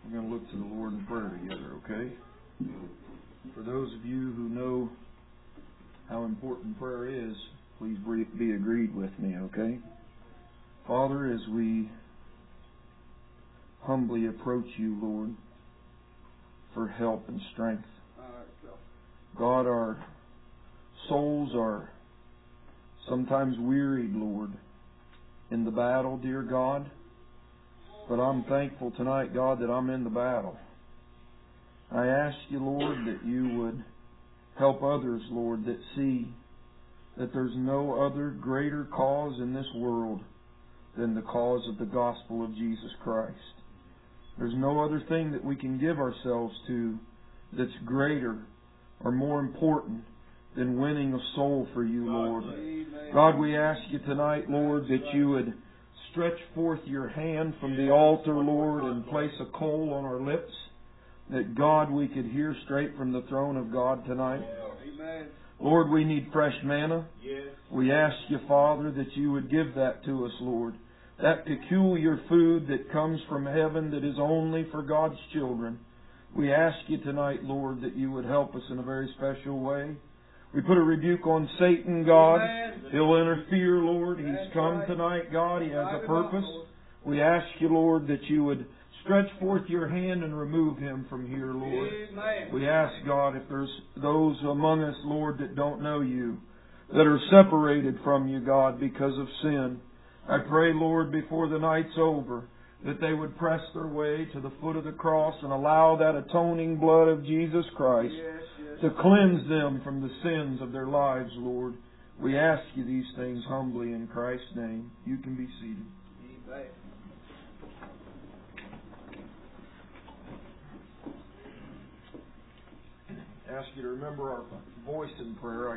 We're going to look to the Lord in prayer together, okay? For those of you who know how important prayer is, please be agreed with me, okay? Father, as we humbly approach you, Lord, for help and strength, God, our souls are sometimes wearied, Lord, in the battle, dear God. But I'm thankful tonight, God, that I'm in the battle. I ask you, Lord, that you would help others, Lord, that see that there's no other greater cause in this world than the cause of the gospel of Jesus Christ. There's no other thing that we can give ourselves to that's greater or more important than winning a soul for you, Lord. God, we ask you tonight, Lord, that you would stretch forth your hand from the altar, Lord, and place a coal on our lips, that, God, we could hear straight from the throne of God tonight. Lord, we need fresh manna. We ask you, Father, that you would give that to us, Lord. That peculiar food that comes from heaven that is only for God's children. We ask you tonight, Lord, that you would help us in a very special way. We put a rebuke on Satan, God. He'll interfere, Lord. He's come tonight, God. He has a purpose. We ask you, Lord, that you would stretch forth your hand and remove him from here, Lord. We ask, God, if there's those among us, Lord, that don't know you, that are separated from you, God, because of sin, I pray, Lord, before the night's over, that they would press their way to the foot of the cross and allow that atoning blood of Jesus Christ to cleanse them from the sins of their lives, Lord. We ask you these things humbly in Christ's name. You can be seated. Amen. I ask you to remember our voice in prayer.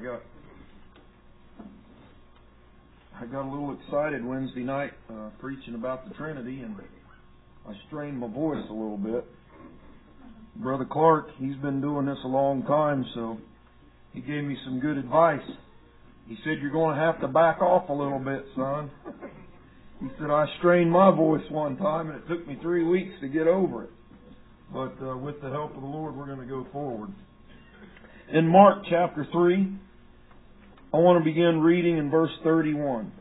I got a little excited Wednesday night preaching about the Trinity, and I strained my voice a little bit. Brother Clark, he's been doing this a long time, so he gave me some good advice. He said, you're going to have to back off a little bit, son. He said, I strained my voice one time, and it took me 3 weeks to get over it. But with the help of the Lord, we're going to go forward. In Mark chapter 3, I want to begin reading in verse 31.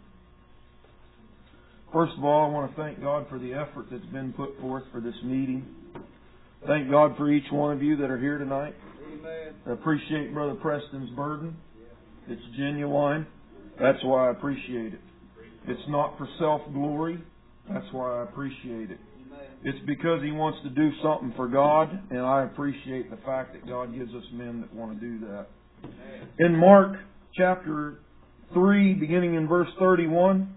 First of all, I want to thank God for the effort that's been put forth for this meeting. Thank God for each one of you that are here tonight. Amen. I appreciate Brother Preston's burden. It's genuine. That's why I appreciate it. It's not for self-glory. That's why I appreciate it. It's because he wants to do something for God, and I appreciate the fact that God gives us men that want to do that. In Mark chapter 3, beginning in verse 31,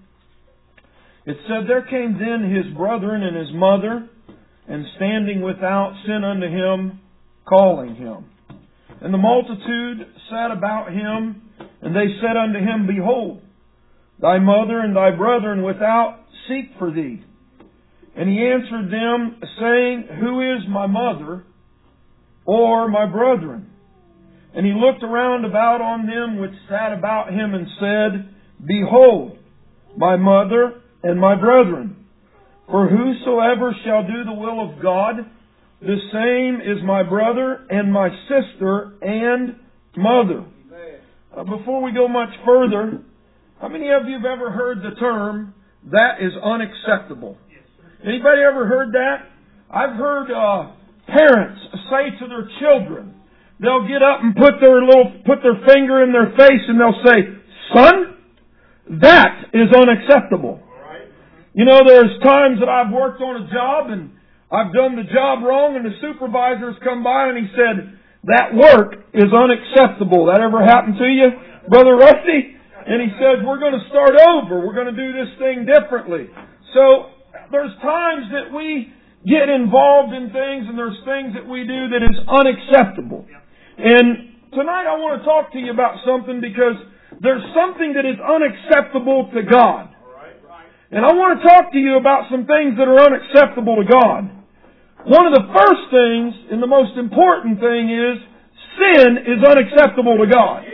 it said, There came then his brethren and his mother, and standing without sent unto him, calling him. And the multitude sat about him, and they said unto him, Behold, thy mother and thy brethren without seek for thee. And he answered them, saying, Who is my mother, or my brethren? And he looked around about on them which sat about him, and said, Behold, my mother and my brethren. For whosoever shall do the will of God, the same is my brother and my sister and mother. Before we go much further, how many of you have ever heard the term, that is unacceptable? Anybody ever heard that? I've heard parents say to their children, they'll get up and put their finger in their face and they'll say, Son, that is unacceptable. You know, there's times that I've worked on a job and I've done the job wrong, and the supervisor's come by and he said, that work is unacceptable. That ever happened to you, Brother Rusty? And he said, we're going to start over. We're going to do this thing differently. So there's times that we get involved in things, and there's things that we do that is unacceptable. And tonight I want to talk to you about something, because there's something that is unacceptable to God. And I want to talk to you about some things that are unacceptable to God. One of the first things, and the most important thing, is sin is unacceptable to God.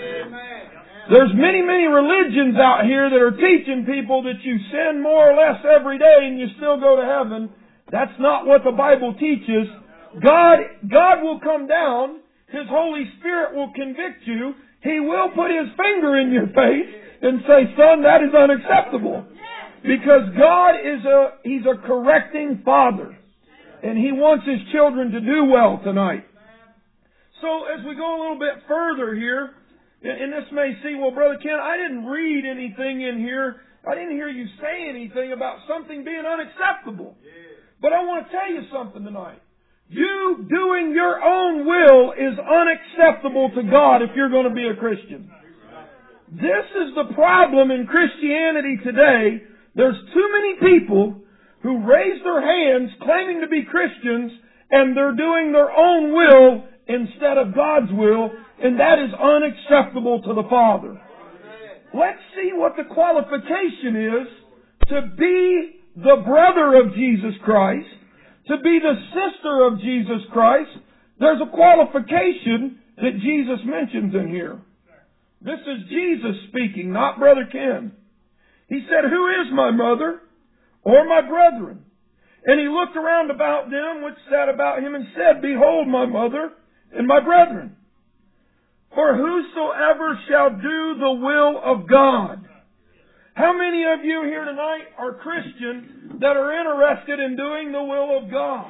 There's many, many religions out here that are teaching people that you sin more or less every day and you still go to heaven. That's not what the Bible teaches. God will come down. His Holy Spirit will convict you. He will put His finger in your face and say, son, that is unacceptable. Because God He's a correcting Father. And He wants His children to do well tonight. So as we go a little bit further here, and this may seem, well, Brother Ken, I didn't read anything in here. I didn't hear you say anything about something being unacceptable. But I want to tell you something tonight. You doing your own will is unacceptable to God if you're going to be a Christian. This is the problem in Christianity today. There's too many people who raise their hands claiming to be Christians, and they're doing their own will instead of God's will, and that is unacceptable to the Father. Let's see what the qualification is to be the brother of Jesus Christ, to be the sister of Jesus Christ. There's a qualification that Jesus mentions in here. This is Jesus speaking, not Brother Ken. He said, who is my mother or my brethren? And He looked around about them which sat about Him and said, behold my mother and my brethren. For whosoever shall do the will of God. How many of you here tonight are Christians that are interested in doing the will of God?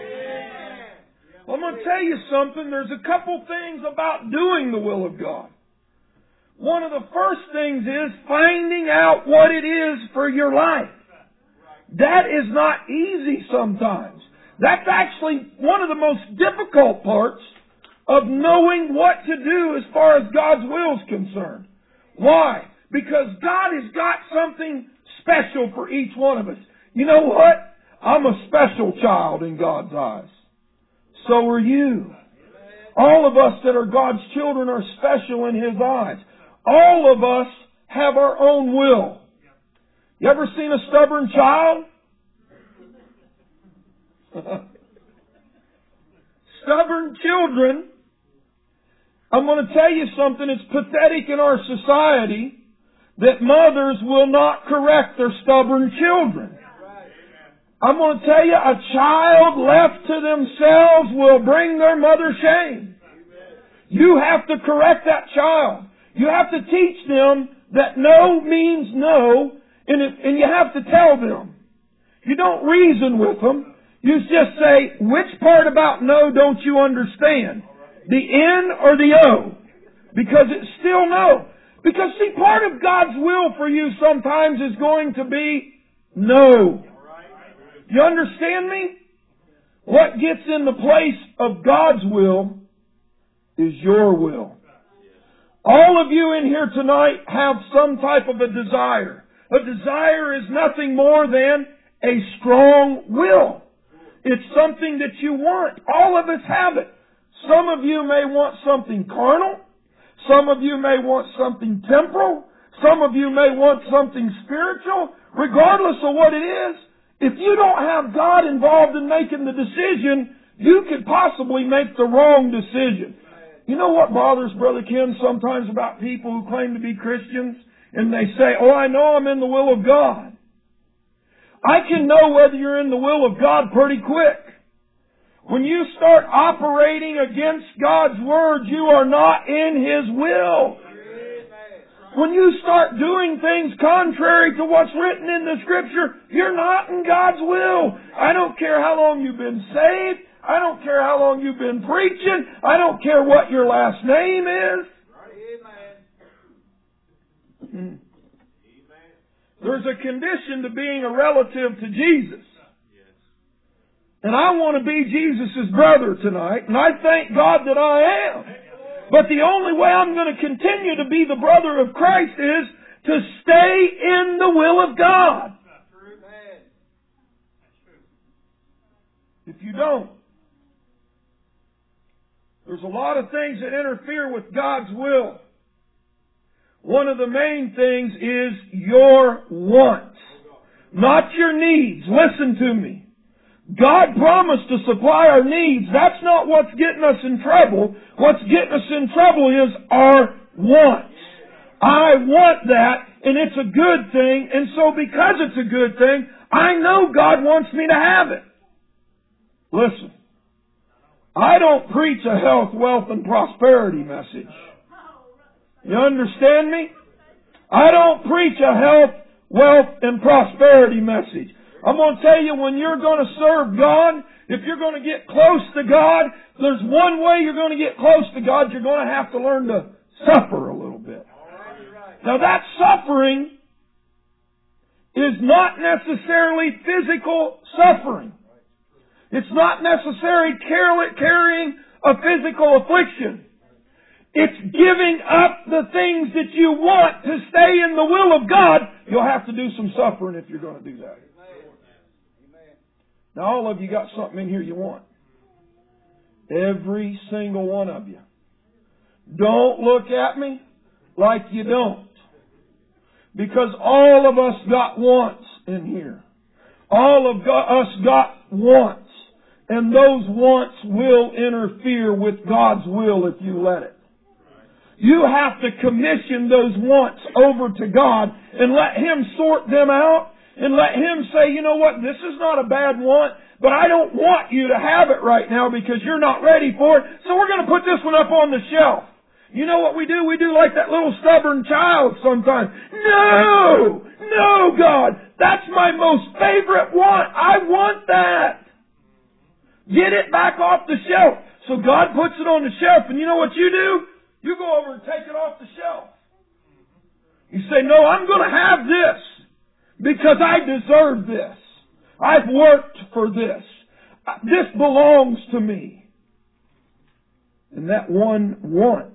Well, I'm going to tell you something. There's a couple things about doing the will of God. One of the first things is finding out what it is for your life. That is not easy sometimes. That's actually one of the most difficult parts of knowing what to do as far as God's will is concerned. Why? Because God has got something special for each one of us. You know what? I'm a special child in God's eyes. So are you. All of us that are God's children are special in His eyes. All of us have our own will. You ever seen a stubborn child? Stubborn children. I'm going to tell you something. It's pathetic in our society that mothers will not correct their stubborn children. I'm going to tell you, a child left to themselves will bring their mother shame. You have to correct that child. You have to teach them that no means no, and you have to tell them. You don't reason with them. You just say, which part about no don't you understand? The N or the O? Because it's still no. Because see, part of God's will for you sometimes is going to be no. You understand me? What gets in the place of God's will is your will. All of you in here tonight have some type of a desire. A desire is nothing more than a strong will. It's something that you want. All of us have it. Some of you may want something carnal. Some of you may want something temporal. Some of you may want something spiritual. Regardless of what it is, if you don't have God involved in making the decision, you could possibly make the wrong decision. You know what bothers Brother Ken sometimes about people who claim to be Christians? And they say, oh, I know I'm in the will of God. I can know whether you're in the will of God pretty quick. When you start operating against God's Word, you are not in His will. When you start doing things contrary to what's written in the Scripture, you're not in God's will. I don't care how long you've been saved. I don't care how long you've been preaching. I don't care what your last name is. Amen. There's a condition to being a relative to Jesus. And I want to be Jesus' brother tonight, and I thank God that I am. But the only way I'm going to continue to be the brother of Christ is to stay in the will of God. If you don't, there's a lot of things that interfere with God's will. One of the main things is your wants, not your needs. Listen to me. God promised to supply our needs. That's not what's getting us in trouble. What's getting us in trouble is our wants. I want that, and it's a good thing, and so because it's a good thing, I know God wants me to have it. Listen, I don't preach a health, wealth, and prosperity message. You understand me? I don't preach a health, wealth, and prosperity message. I'm going to tell you, when you're going to serve God, if you're going to get close to God, there's one way you're going to get close to God. You're going to have to learn to suffer a little bit. Now that suffering is not necessarily physical suffering. It's not necessarily carrying a physical affliction. It's giving up the things that you want to stay in the will of God. You'll have to do some suffering if you're going to do that. Now all of you got something in here you want. Every single one of you. Don't look at me like you don't. Because all of us got wants in here. All of us got wants. And those wants will interfere with God's will if you let it. You have to commission those wants over to God and let Him sort them out and let Him say, you know what, this is not a bad want, but I don't want you to have it right now because you're not ready for it, so we're going to put this one up on the shelf. You know what we do? We do like that little stubborn child sometimes. No! No, God! That's my most favorite want. I want that! Get it back off the shelf. So God puts it on the shelf, and you know what you do? You go over and take it off the shelf. You say, no, I'm going to have this because I deserve this. I've worked for this. This belongs to me. And that one want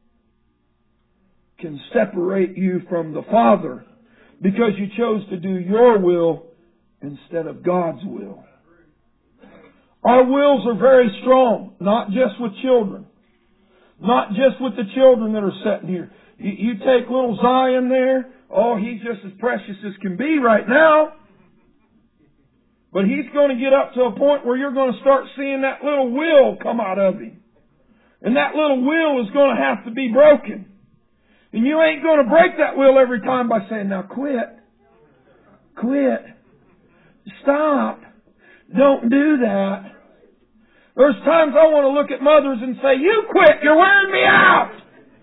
can separate you from the Father because you chose to do your will instead of God's will. Our wills are very strong, not just with children. Not just with the children that are sitting here. You take little Zion there. Oh, he's just as precious as can be right now. But he's going to get up to a point where you're going to start seeing that little will come out of him. And that little will is going to have to be broken. And you ain't going to break that will every time by saying, now quit. Quit. Stop. Don't do that. There's times I want to look at mothers and say, you quit, you're wearing me out.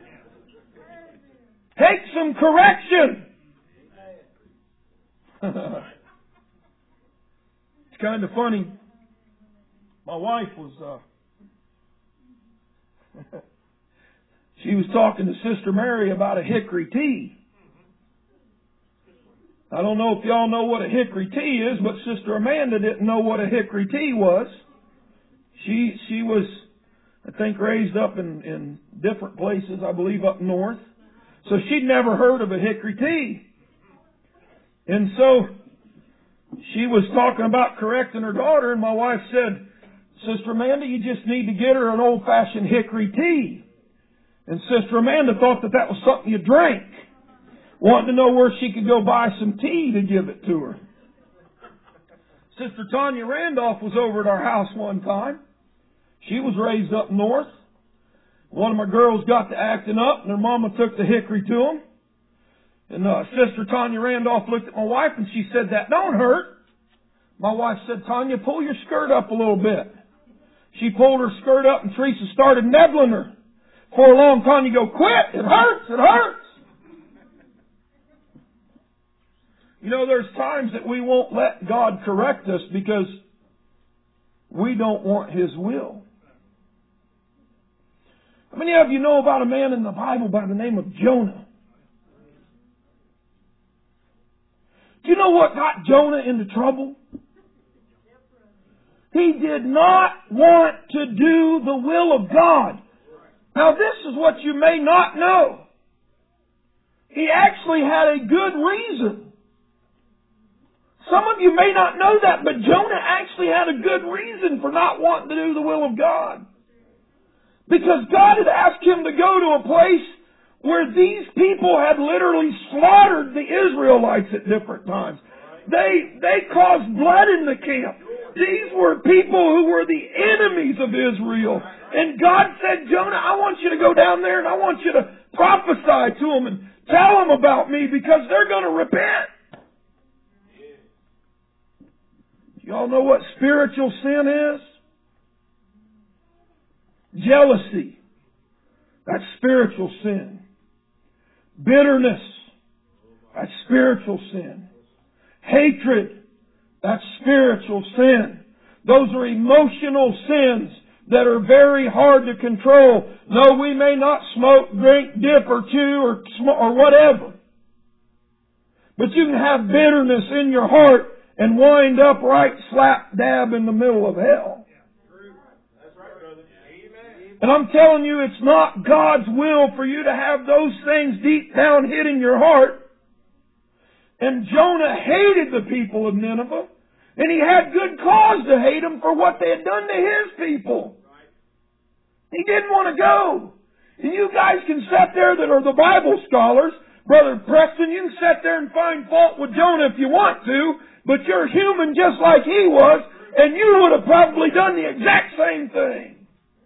Take some correction. It's kind of funny. My wife was, she was talking to Sister Mary about a hickory tea. I don't know if y'all know what a hickory tea is, but Sister Amanda didn't know what a hickory tea was. She was, I think, raised up in different places, I believe up north. So she'd never heard of a hickory tea. And so she was talking about correcting her daughter, and my wife said, Sister Amanda, you just need to get her an old-fashioned hickory tea. And Sister Amanda thought that was something you drank. Wanted to know where she could go buy some tea to give it to her. Sister Tanya Randolph was over at our house one time. She was raised up north. One of my girls got to acting up, and her mama took the hickory to them. And Sister Tanya Randolph looked at my wife, and she said, that don't hurt. My wife said, Tanya, pull your skirt up a little bit. She pulled her skirt up, and Teresa started nibbling her. For a long time, you go, quit, it hurts, it hurts. You know, there's times that we won't let God correct us because we don't want His will. How many of you know about a man in the Bible by the name of Jonah? Do you know what got Jonah into trouble? He did not want to do the will of God. Now this is what you may not know. He actually had a good reason. Some of you may not know that, but Jonah actually had a good reason for not wanting to do the will of God. Because God had asked him to go to a place where these people had literally slaughtered the Israelites at different times. They caused blood in the camp. These were people who were the enemies of Israel. And God said, Jonah, I want you to go down there and I want you to prophesy to them and tell them about me because they're going to repent. Y'all know what spiritual sin is? Jealousy, that's spiritual sin. Bitterness, that's spiritual sin. Hatred, that's spiritual sin. Those are emotional sins that are very hard to control. No, we may not smoke, drink, dip, or chew, or whatever. But you can have bitterness in your heart and wind up right slap dab in the middle of hell. And I'm telling you, it's not God's will for you to have those things deep down hid in your heart. And Jonah hated the people of Nineveh. And he had good cause to hate them for what they had done to his people. He didn't want to go. And you guys can sit there that are the Bible scholars. Brother Preston, you can sit there and find fault with Jonah if you want to. But you're human just like he was. And you would have probably done the exact same thing.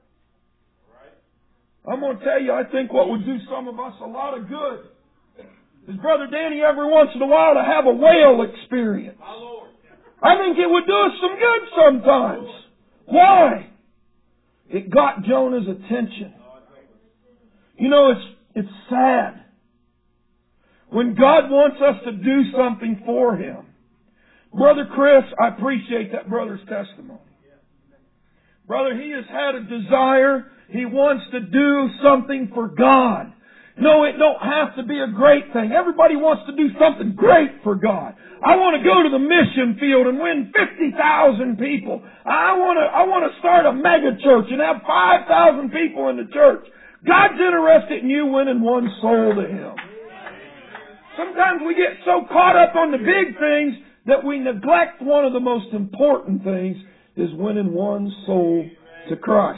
I'm going to tell you, I think what would do some of us a lot of good is Brother Danny every once in a while to have a whale experience. I think it would do us some good sometimes. Why? It got Jonah's attention. You know, it's sad. When God wants us to do something for Him. Brother Chris, I appreciate that brother's testimony. Brother, he has had a desire. He wants to do something for God. No, it don't have to be a great thing. Everybody wants to do something great for God. I want to go to the mission field and win 50,000 people. I want to start a mega church and have 5,000 people in the church. God's interested in you winning one soul to Him. Sometimes we get so caught up on the big things that we neglect one of the most important things is winning one soul to Christ.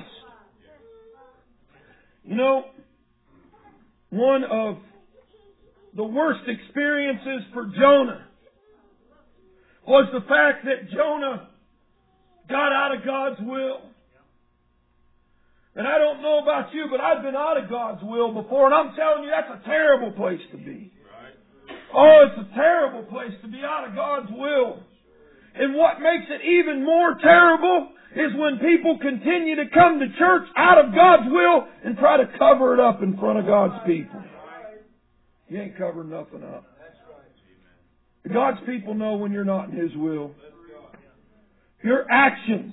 You know, one of the worst experiences for Jonah was the fact that Jonah got out of God's will. And I don't know about you, but I've been out of God's will before, and I'm telling you, that's a terrible place to be. Oh, it's a terrible place to be out of God's will. And what makes it even more terrible is when people continue to come to church out of God's will and try to cover it up in front of God's people. You ain't covering nothing up. God's people know when you're not in His will. Your actions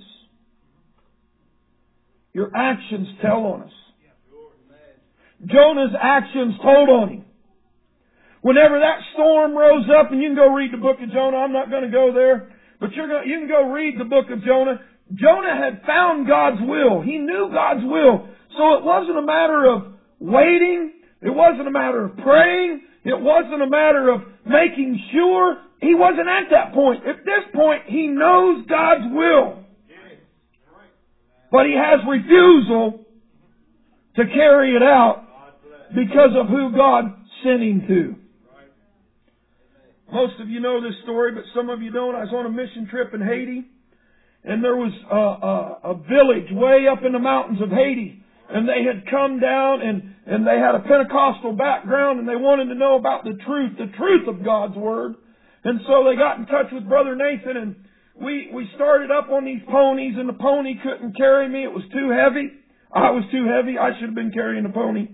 tell on us. Jonah's actions told on him. Whenever that storm rose up, and you can go read the book of Jonah, I'm not going to go there, but you can go read the book of Jonah. Jonah had found God's will. He knew God's will. So it wasn't a matter of waiting. It wasn't a matter of praying. It wasn't a matter of making sure. He wasn't at that point. At this point, he knows God's will. But he has refusal to carry it out because of who God sent him to. Most of you know this story, but some of you don't. I was on a mission trip in Haiti, and there was a village way up in the mountains of Haiti, and they had come down, and they had a Pentecostal background, and they wanted to know about the truth of God's Word. And so they got in touch with Brother Nathan, and we started up on these ponies, and the pony couldn't carry me. It was too heavy. I was too heavy. I should have been carrying the pony.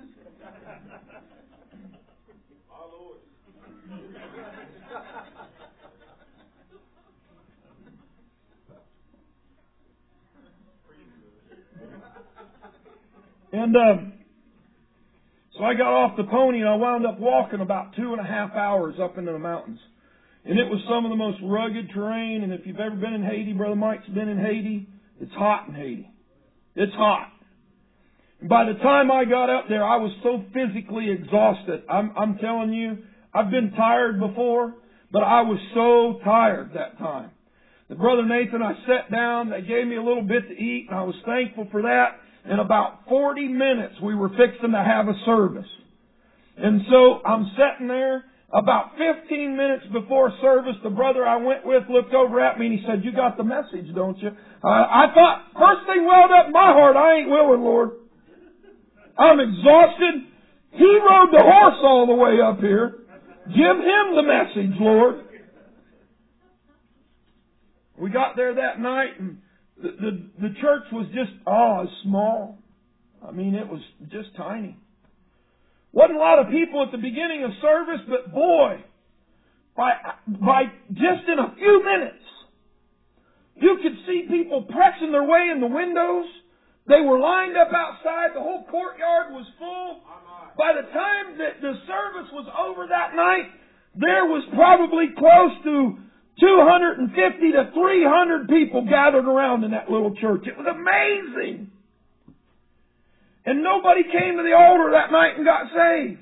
And so I got off the pony and I wound up walking about 2.5 hours up into the mountains. And it was some of the most rugged terrain. And if you've ever been in Haiti, Brother Mike's been in Haiti, it's hot in Haiti. It's hot. And by the time I got up there, I was so physically exhausted. I'm telling you, I've been tired before, but I was so tired that time. The Brother Nathan, I sat down, they gave me a little bit to eat, and I was thankful for that. In about 40 minutes, we were fixing to have a service. And so I'm sitting there. About 15 minutes before service, the brother I went with looked over at me and he said, "You got the message, don't you?" I thought, first thing welled up in my heart, I ain't willing, Lord. I'm exhausted. He rode the horse all the way up here. Give him the message, Lord. We got there that night, and The church was just, small. I mean, it was just tiny. Wasn't a lot of people at the beginning of service, but boy, by just in a few minutes, you could see people pressing their way in the windows. They were lined up outside. The whole courtyard was full. By the time that the service was over that night, there was probably close to 250 to 300 people gathered around in that little church. It was amazing. And nobody came to the altar that night and got saved.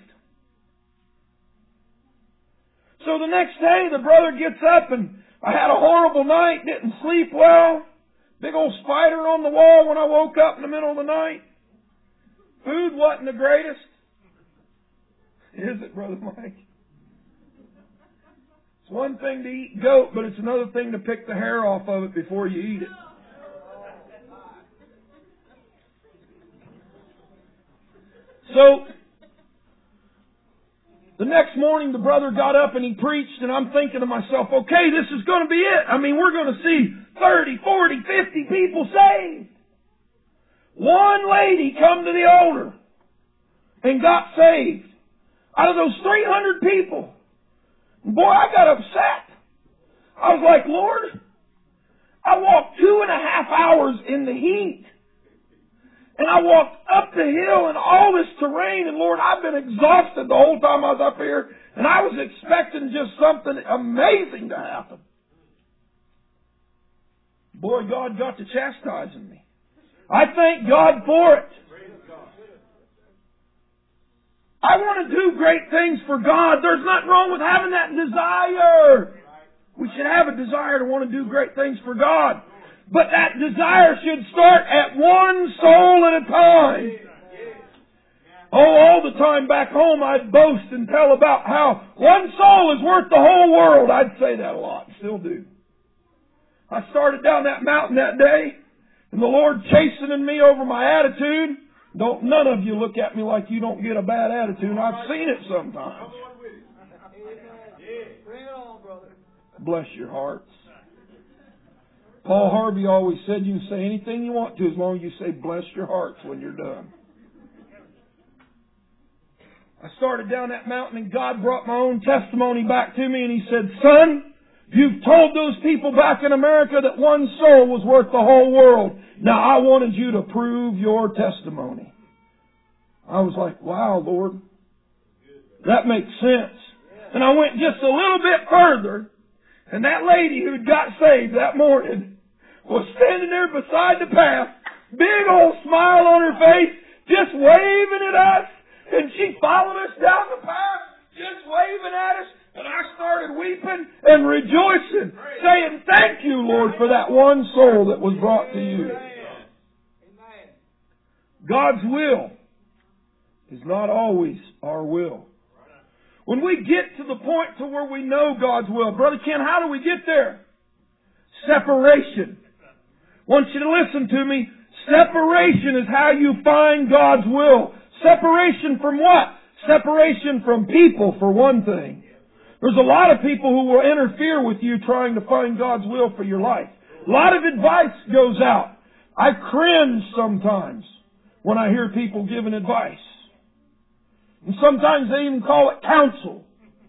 So the next day, the brother gets up and I had a horrible night, didn't sleep well. Big old spider on the wall when I woke up in the middle of the night. Food wasn't the greatest. Is it, Brother Mike? It's one thing to eat goat, but it's another thing to pick the hair off of it before you eat it. So, the next morning the brother got up and he preached, and I'm thinking to myself, okay, this is going to be it. I mean, we're going to see 30, 40, 50 people saved. One lady come to the altar and got saved. Out of those 300 people. Boy, I got upset. I was like, Lord, I walked 2.5 hours in the heat. And I walked up the hill in all this terrain, and Lord, I've been exhausted the whole time I was up here, and I was expecting just something amazing to happen. Boy, God got to chastising me. I thank God for it. I want to do great things for God. There's nothing wrong with having that desire. We should have a desire to want to do great things for God. But that desire should start at one soul at a time. All the time back home I'd boast and tell about how one soul is worth the whole world. I'd say that a lot. Still do. I started down that mountain that day, and the Lord chastening me over my attitude. None of you look at me like you don't get a bad attitude. I've seen it sometimes. Bless your hearts. Paul Harvey always said you can say anything you want to as long as you say bless your hearts when you're done. I started down that mountain and God brought my own testimony back to me and He said, son, you've told those people back in America that one soul was worth the whole world. Now I wanted you to prove your testimony. I was like, wow, Lord, that makes sense. And I went just a little bit further, and that lady who'd got saved that morning was standing there beside the path, big old smile on her face, just waving at us. And she followed us down the path, just waving at us. And I started weeping and rejoicing, saying, thank you, Lord, for that one soul that was brought to you. God's will is not always our will. When we get to the point to where we know God's will, Brother Ken, how do we get there? Separation. I want you to listen to me. Separation is how you find God's will. Separation from what? Separation from people, for one thing. There's a lot of people who will interfere with you trying to find God's will for your life. A lot of advice goes out. I cringe sometimes when I hear people giving advice. And sometimes they even call it counsel.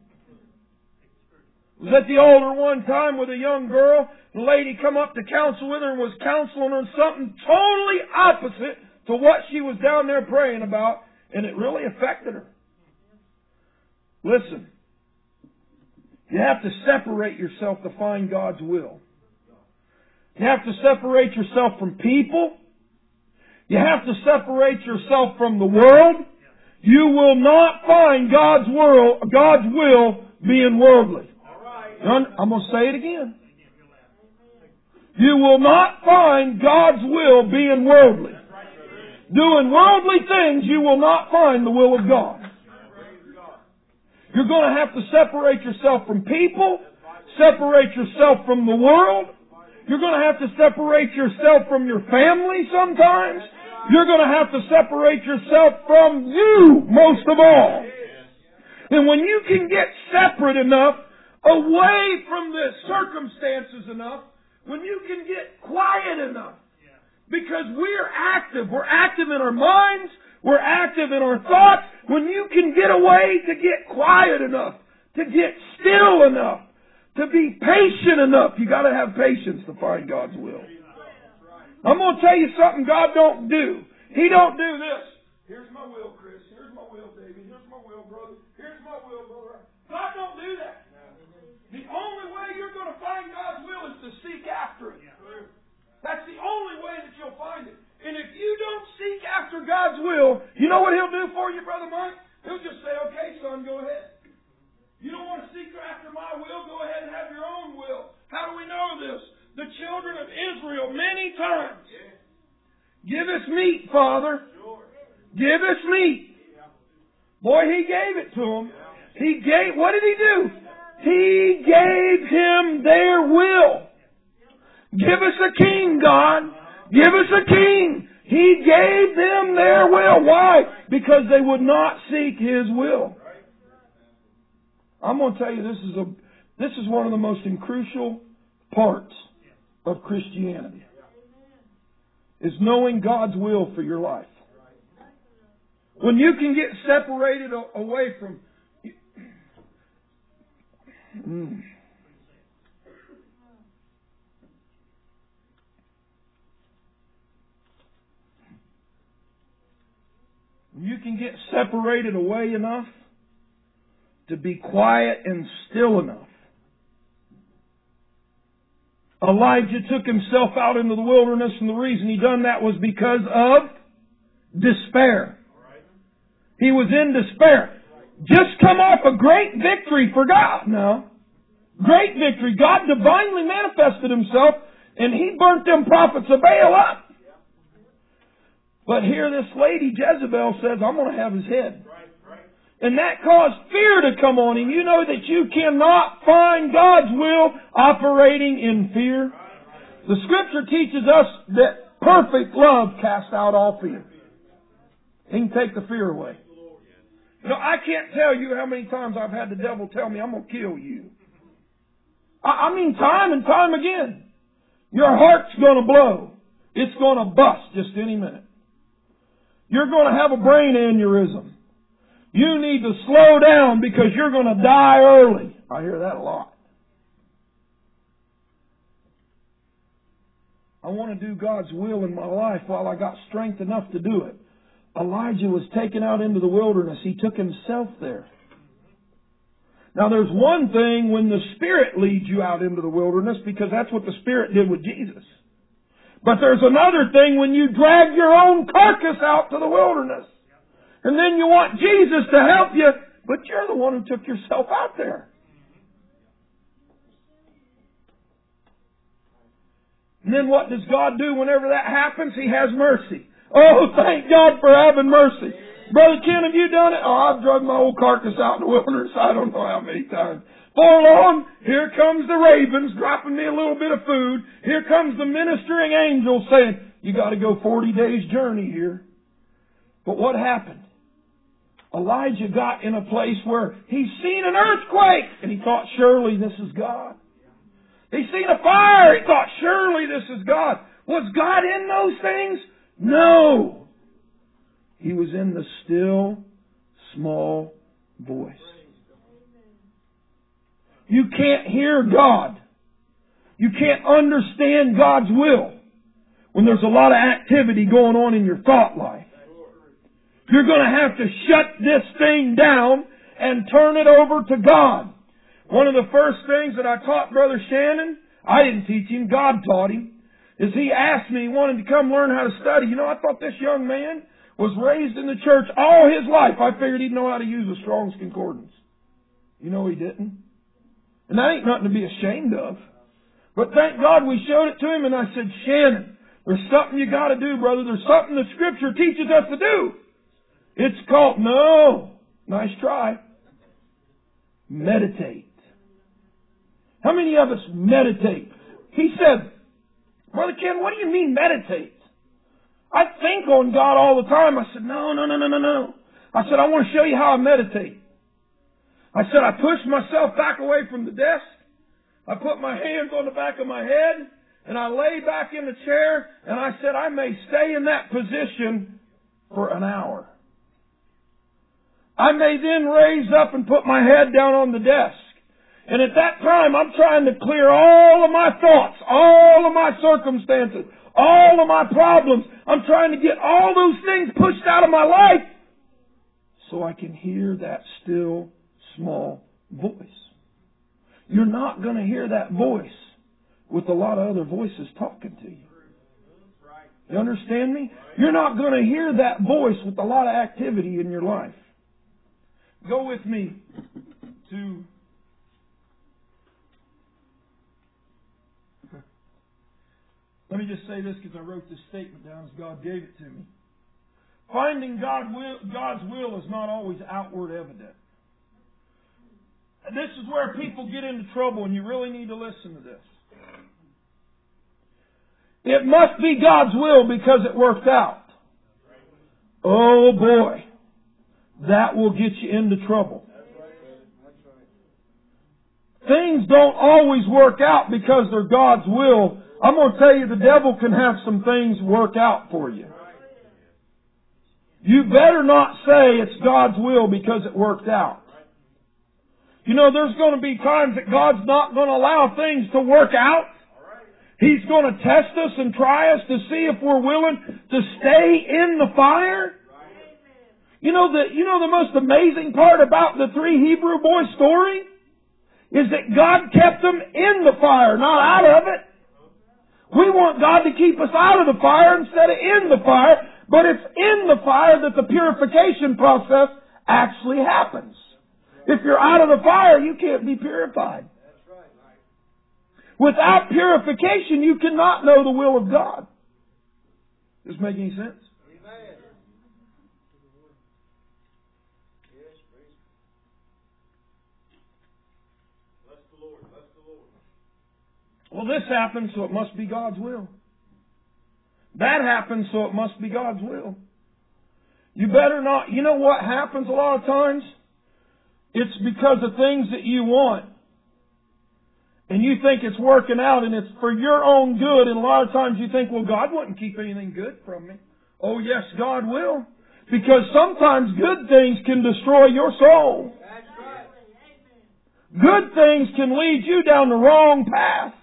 I was at the altar one time with a young girl. The lady come up to counsel with her and was counseling her on something totally opposite to what she was down there praying about, and it really affected her. Listen, you have to separate yourself to find God's will. You have to separate yourself from people. You have to separate yourself from the world. You will not find God's will being worldly. I'm going to say it again. You will not find God's will being worldly. Doing worldly things, you will not find the will of God. You're going to have to separate yourself from people, separate yourself from the world. You're going to have to separate yourself from your family sometimes. You're going to have to separate yourself from you, most of all. And when you can get separate enough, away from the circumstances enough, When you can get quiet enough. Because we're active. We're active in our minds. We're active in our thoughts. When you can get away to get quiet enough, to get still enough, to be patient enough. You got to have patience to find God's will. I'm going to tell you something God don't do. He don't do this. Here's my will, Chris. Here's my will, David. Here's my will, brother. Here's my will, brother. God don't do that. The only way you're going to find God's will is to seek after it. That's the only way that you'll find it. And if you don't seek after God's will, you know what He'll do for you, Brother Mike? He'll just say, okay, son, go ahead. You don't want to seek after my will? Go ahead and have your own will. How do we know this? The children of Israel many times. Give us meat, Father. Give us meat. Boy, He gave it to them. What did He do? He gave him their will. Give us a king, God. Give us a king. He gave them their will. Why? Because they would not seek His will. I'm going to tell you, this is one of the most crucial parts of Christianity. Is knowing God's will for your life. When you can get separated away from... You can get separated away enough to be quiet and still enough. Elijah took himself out into the wilderness, and the reason he done that was because of despair. He was in despair. Just come off a great victory for God now. Great victory. God divinely manifested Himself, and He burnt them prophets of Baal up. But here this lady, Jezebel, says, I'm going to have his head. And that caused fear to come on him. You know that you cannot find God's will operating in fear. The Scripture teaches us that perfect love casts out all fear. He can take the fear away. You know, I can't tell you how many times I've had the devil tell me, I'm going to kill you. I mean, time and time again. Your heart's going to blow. It's going to bust just any minute. You're going to have a brain aneurysm. You need to slow down because you're going to die early. I hear that a lot. I want to do God's will in my life while I got strength enough to do it. Elijah was taken out into the wilderness. He took himself there. Now there's one thing when the Spirit leads you out into the wilderness, because that's what the Spirit did with Jesus. But there's another thing when you drag your own carcass out to the wilderness. And then you want Jesus to help you, but you're the one who took yourself out there. And then what does God do whenever that happens? He has mercy. Oh, thank God for having mercy. Brother Ken, have you done it? Oh, I've dragged my old carcass out in the wilderness I don't know how many times. Before long, here comes the ravens dropping me a little bit of food. Here comes the ministering angel saying, you got to go 40 days journey here. But what happened? Elijah got in a place where he's seen an earthquake, and he thought, surely this is God. He's seen a fire, he thought, surely this is God. Was God in those things? No. He was in the still, small voice. You can't hear God. You can't understand God's will when there's a lot of activity going on in your thought life. You're going to have to shut this thing down and turn it over to God. One of the first things that I taught Brother Shannon, I didn't teach him, God taught him, is he asked me, he wanted to come learn how to study. You know, I thought this young man was raised in the church all his life. I figured he'd know how to use a Strong's Concordance. You know he didn't. And that ain't nothing to be ashamed of. But thank God we showed it to him, and I said, Shannon, there's something you got to do, brother. There's something the Scripture teaches us to do. It's called, no, nice try, meditate. How many of us meditate? He said, Brother Ken, what do you mean meditate? I think on God all the time. I said, no. I said, I want to show you how I meditate. I said, I push myself back away from the desk. I put my hands on the back of my head, And I lay back in the chair and I said, I may stay in that position for an hour. I may then raise up and put my head down on the desk. And at that time, I'm trying to clear all of my thoughts, all of my circumstances, all of my problems. I'm trying to get all those things pushed out of my life so I can hear that still, small voice. You're not going to hear that voice with a lot of other voices talking to you. You understand me? You're not going to hear that voice with a lot of activity in your life. Go with me to let me just say this because I wrote this statement down as God gave it to me. Finding God's will is not always outward evident. And this is where people get into trouble, and you really need to listen to this. It must be God's will because it worked out. Oh boy, that will get you into trouble. Things don't always work out because they're God's will. I'm going to tell you, the devil can have some things work out for you. You better not say it's God's will because it worked out. You know, there's going to be times that God's not going to allow things to work out. He's going to test us and try us to see if we're willing to stay in the fire. You know the most amazing part about the three Hebrew boys' story is that God kept them in the fire, not out of it. We want God to keep us out of the fire instead of in the fire, but it's in the fire that the purification process actually happens. If you're out of the fire, you can't be purified. Without purification, you cannot know the will of God. Does this make any sense? Well, this happened, so it must be God's will. That happened, so it must be God's will. You better not. You know what happens a lot of times? It's because of things that you want. And you think it's working out and it's for your own good. And a lot of times you think, well, God wouldn't keep anything good from me. Oh, yes, God will. Because sometimes good things can destroy your soul. Good things can lead you down the wrong path.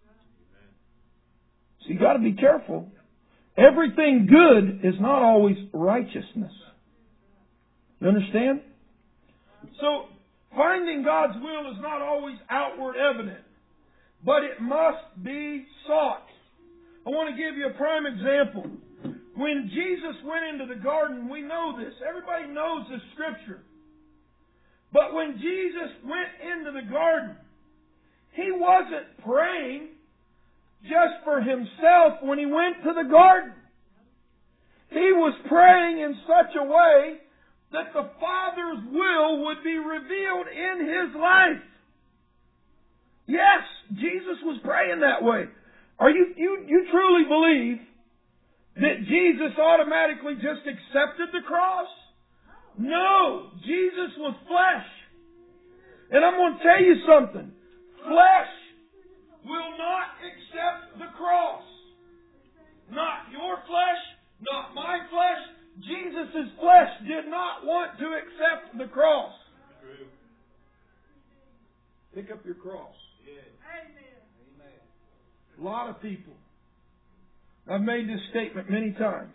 So you got to be careful. Everything good is not always righteousness. You understand? So, finding God's will is not always outward evident, but it must be sought. I want to give you a prime example. When Jesus went into the garden, we know this. Everybody knows this scripture. But when Jesus went into the garden, He wasn't praying just for Himself when He went to the garden. He was praying in such a way that the Father's will would be revealed in His life. Yes, Jesus was praying that way. Are you truly believe that Jesus automatically just accepted the cross? No, Jesus was flesh. And I'm going to tell you something. Flesh will not accept the cross. Not your flesh, not my flesh. Jesus' flesh did not want to accept the cross. Pick up your cross. A lot of people. I've made this statement many times.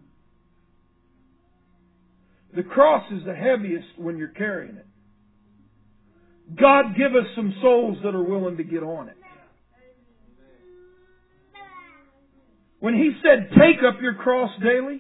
The cross is the heaviest when you're carrying it. God give us some souls that are willing to get on it. When He said, take up your cross daily,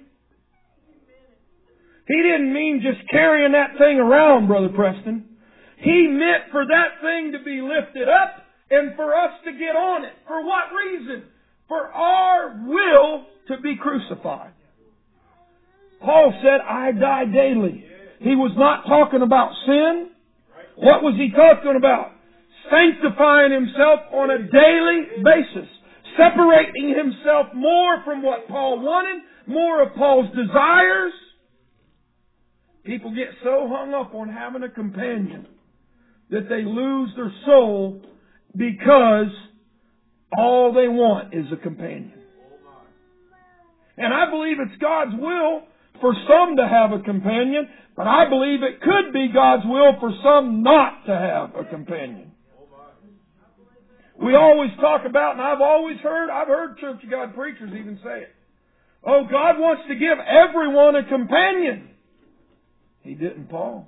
He didn't mean just carrying that thing around, Brother Preston. He meant for that thing to be lifted up and for us to get on it. For what reason? For our will to be crucified. Paul said, I die daily. He was not talking about sin. What was he talking about? Sanctifying himself on a daily basis. Separating himself more from what Paul wanted, more of Paul's desires. People get so hung up on having a companion that they lose their soul because All they want is a companion. And I believe it's God's will for some to have a companion, but I believe it could be God's will for some not to have a companion. We always talk about, and I've heard Church of God preachers even say it. Oh, God wants to give everyone a companion. He didn't, Paul.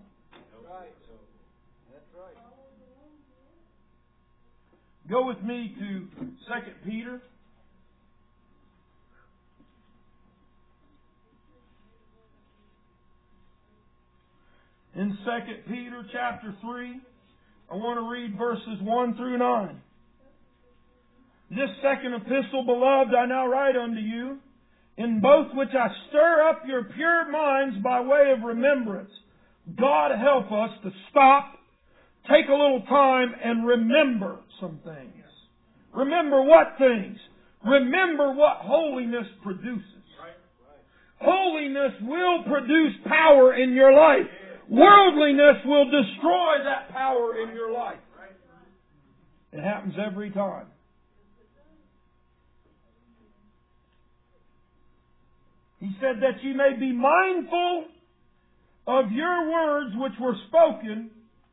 Go with me to 2 Peter. In 2 Peter chapter 3, I want to read verses 1 through 9. This second epistle, beloved, I now write unto you, in both which I stir up your pure minds by way of remembrance. God help us to stop, take a little time, and remember some things. Remember what things? Remember what holiness produces. Holiness will produce power in your life. Worldliness will destroy that power in your life. It happens every time. He said that you may be mindful of your words which were spoken.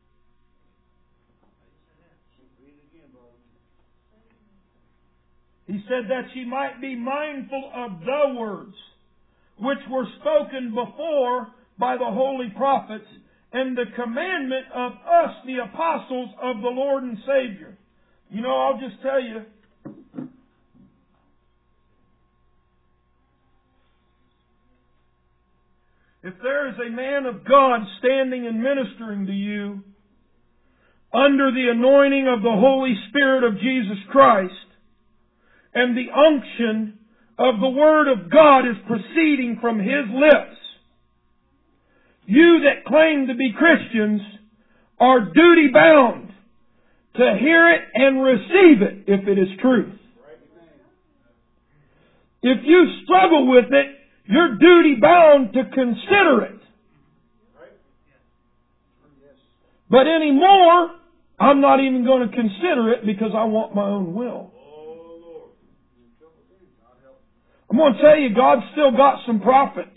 He said that ye might be mindful of the words which were spoken before by the holy prophets, and the commandment of us, the apostles of the Lord and Savior. You know, I'll just tell you, if there is a man of God standing and ministering to you under the anointing of the Holy Spirit of Jesus Christ, and the unction of the Word of God is proceeding from His lips, you that claim to be Christians are duty bound to hear it and receive it if it is truth. If you struggle with it, you're duty bound to consider it. But anymore, I'm not even going to consider it because I want my own will. I'm going to tell you, God's still got some prophets.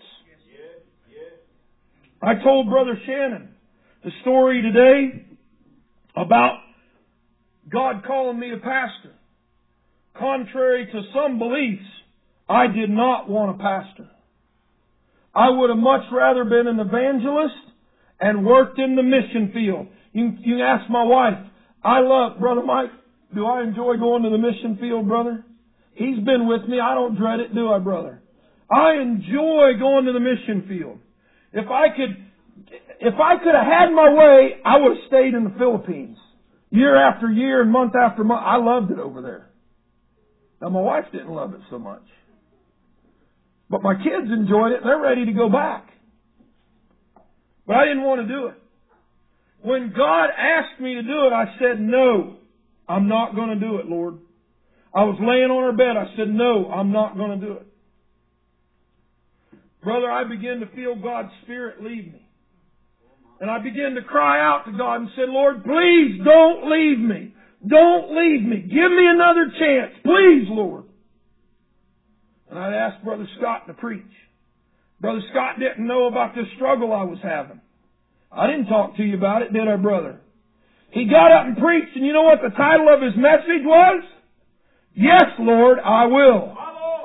I told Brother Shannon the story today about God calling me a pastor. Contrary to some beliefs, I did not want a pastor. I would have much rather been an evangelist and worked in the mission field. You can ask my wife. I love, Brother Mike, do I enjoy going to the mission field, brother? He's been with me. I don't dread it, do I, brother? I enjoy going to the mission field. If I could have had my way, I would have stayed in the Philippines. Year after year and month after month. I loved it over there. Now my wife didn't love it so much. But my kids enjoyed it. They're ready to go back. But I didn't want to do it. When God asked me to do it, I said, no, I'm not going to do it, Lord. I was laying on her bed. I said, no, I'm not going to do it. Brother, I began to feel God's Spirit leave me. And I began to cry out to God and said, Lord, please don't leave me. Don't leave me. Give me another chance. Please, Lord. And I'd asked Brother Scott to preach. Brother Scott didn't know about this struggle I was having. I didn't talk to you about it, did I, brother? He got up and preached, and you know what the title of his message was? Yes, Lord, I will.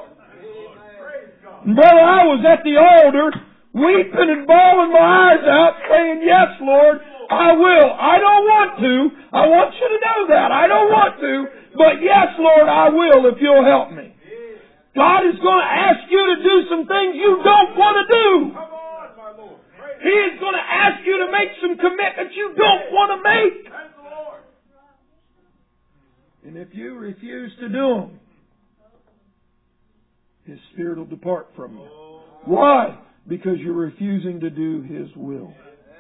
And brother, I was at the altar, weeping and bawling my eyes out, saying, yes, Lord, I will. I don't want to. I want you to know that. I don't want to. But yes, Lord, I will if you'll help me. God is going to ask you to do some things you don't want to do. He is going to ask you to make some commitments you don't want to make. And if you refuse to do them, His Spirit will depart from you. Why? Because you're refusing to do His will.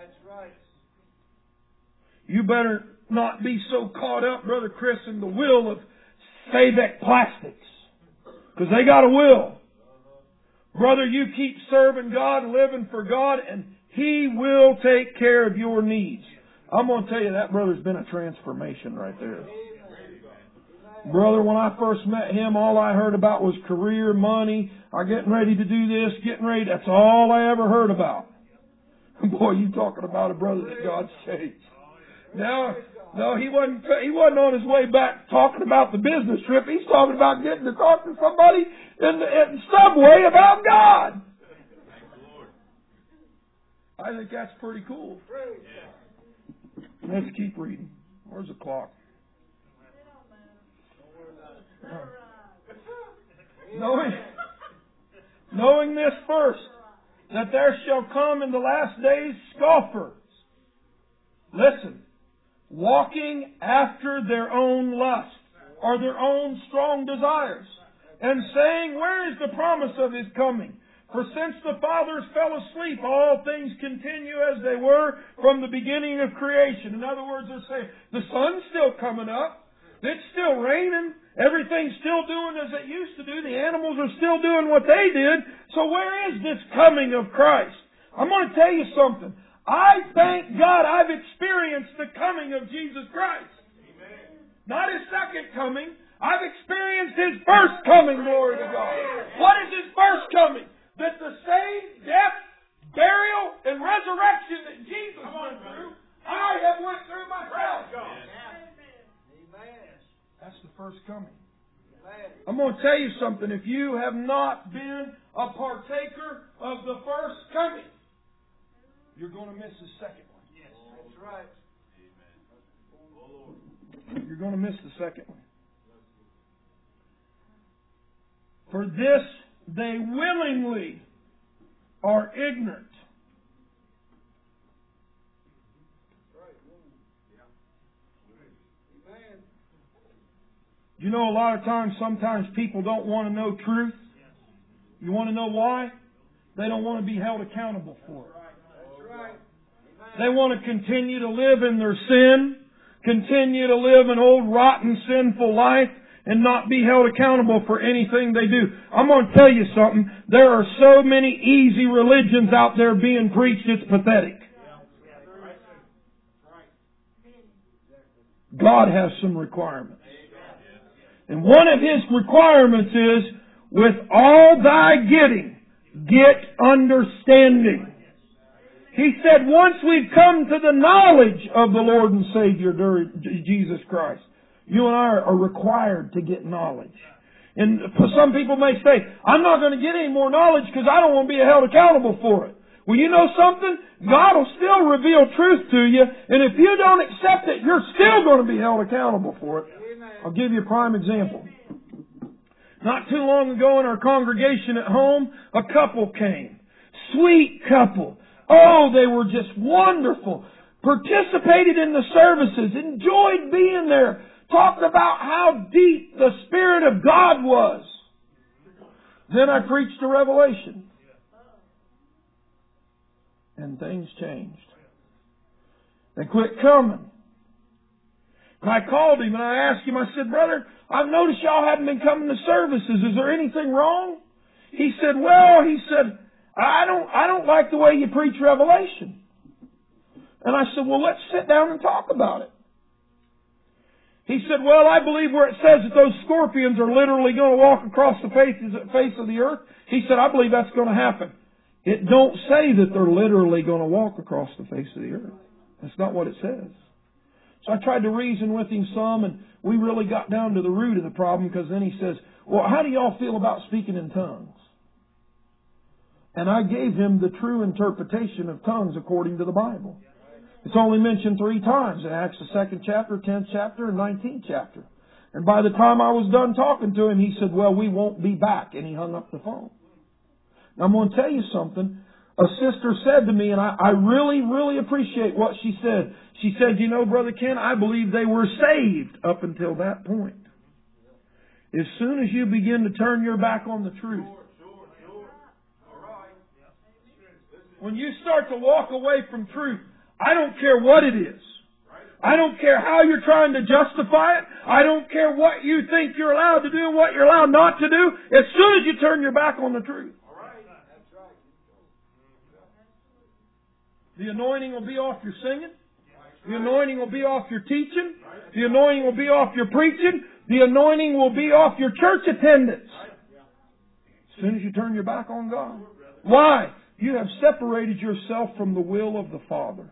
You better not be so caught up, Brother Chris, in the will of Savec Plastics. Because they got a will. Brother, you keep serving God, living for God, and He will take care of your needs. I'm going to tell you, that brother's been a transformation right there. Brother, when I first met him, all I heard about was career, money, I'm getting ready to do this, getting ready. That's all I ever heard about. Boy, you talking about a brother that God's changed. Now, no, he wasn't on his way back talking about the business trip. He's talking about getting to talk to somebody in the subway about God. I think that's pretty cool. Let's keep reading. Where's the clock? Knowing this first, that there shall come in the last days scoffers. Listen. Walking after their own lust, or their own strong desires, and saying, where is the promise of His coming? For since the fathers fell asleep, all things continue as they were from the beginning of creation. In other words, they're saying, the sun's still coming up, it's still raining, everything's still doing as it used to do, the animals are still doing what they did, so where is this coming of Christ? I'm going to tell you something. I thank God I've experienced the coming of Jesus Christ. Amen. Not His second coming. I've experienced His first coming, glory to God. What is His first coming? That the same death, burial, and resurrection that Jesus went through, I have went through myself. Amen. That's the first coming. I'm going to tell you something. If you have not been a partaker of the first coming, you're going to miss the second one. Yes, that's right. Amen. You're going to miss the second one. For this they willingly are ignorant. You know, a lot of times, sometimes people don't want to know truth. You want to know why? They don't want to be held accountable for it. They want to continue to live in their sin, continue to live an old rotten sinful life, and not be held accountable for anything they do. I'm going to tell you something. There are so many easy religions out there being preached, it's pathetic. God has some requirements. And one of His requirements is, with all thy getting, get understanding. He said, once we've come to the knowledge of the Lord and Savior, Jesus Christ, you and I are required to get knowledge. And some people may say, I'm not going to get any more knowledge because I don't want to be held accountable for it. Well, you know something? God will still reveal truth to you, and if you don't accept it, you're still going to be held accountable for it. I'll give you a prime example. Not too long ago in our congregation at home, a couple came. Sweet couple. Oh, they were just wonderful. Participated in the services. Enjoyed being there. Talked about how deep the Spirit of God was. Then I preached a revelation. And things changed. They quit coming. And I called him and I asked him, I said, brother, I've noticed y'all haven't been coming to services. Is there anything wrong? He said, I don't like the way you preach Revelation. And I said, well, let's sit down and talk about it. He said, well, I believe where it says that those scorpions are literally going to walk across the face of the earth. He said, I believe that's going to happen. It don't say that they're literally going to walk across the face of the earth. That's not what it says. So I tried to reason with him some, and we really got down to the root of the problem, because then he says, well, how do y'all feel about speaking in tongues? And I gave him the true interpretation of tongues according to the Bible. It's only mentioned 3 times in Acts the 2nd chapter, 10th chapter, and 19th chapter. And by the time I was done talking to him, he said, well, we won't be back. And he hung up the phone. Now, I'm going to tell you something. A sister said to me, and I really, really appreciate what she said. She said, you know, Brother Ken, I believe they were saved up until that point. As soon as you begin to turn your back on the truth, when you start to walk away from truth, I don't care what it is. I don't care how you're trying to justify it. I don't care what you think you're allowed to do and what you're allowed not to do. As soon as you turn your back on the truth, the anointing will be off your singing. The anointing will be off your teaching. The anointing will be off your preaching. The anointing will be off your church attendance as soon as you turn your back on God. Why? You have separated yourself from the will of the Father.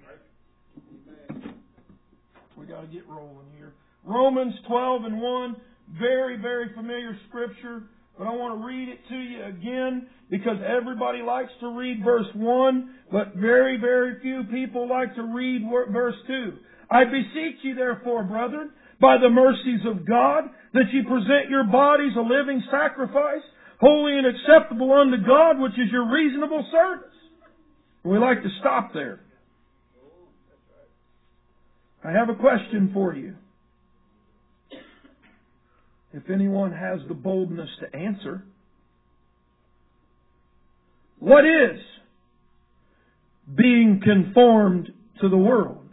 We got to get rolling here. Romans 12:1, very, very familiar scripture, but I want to read it to you again because everybody likes to read verse 1, but very, very few people like to read verse 2. I beseech you, therefore, brethren, by the mercies of God, that ye present your bodies a living sacrifice, holy and acceptable unto God, which is your reasonable service. We like to stop there. I have a question for you. If anyone has the boldness to answer, what is being conformed to the world?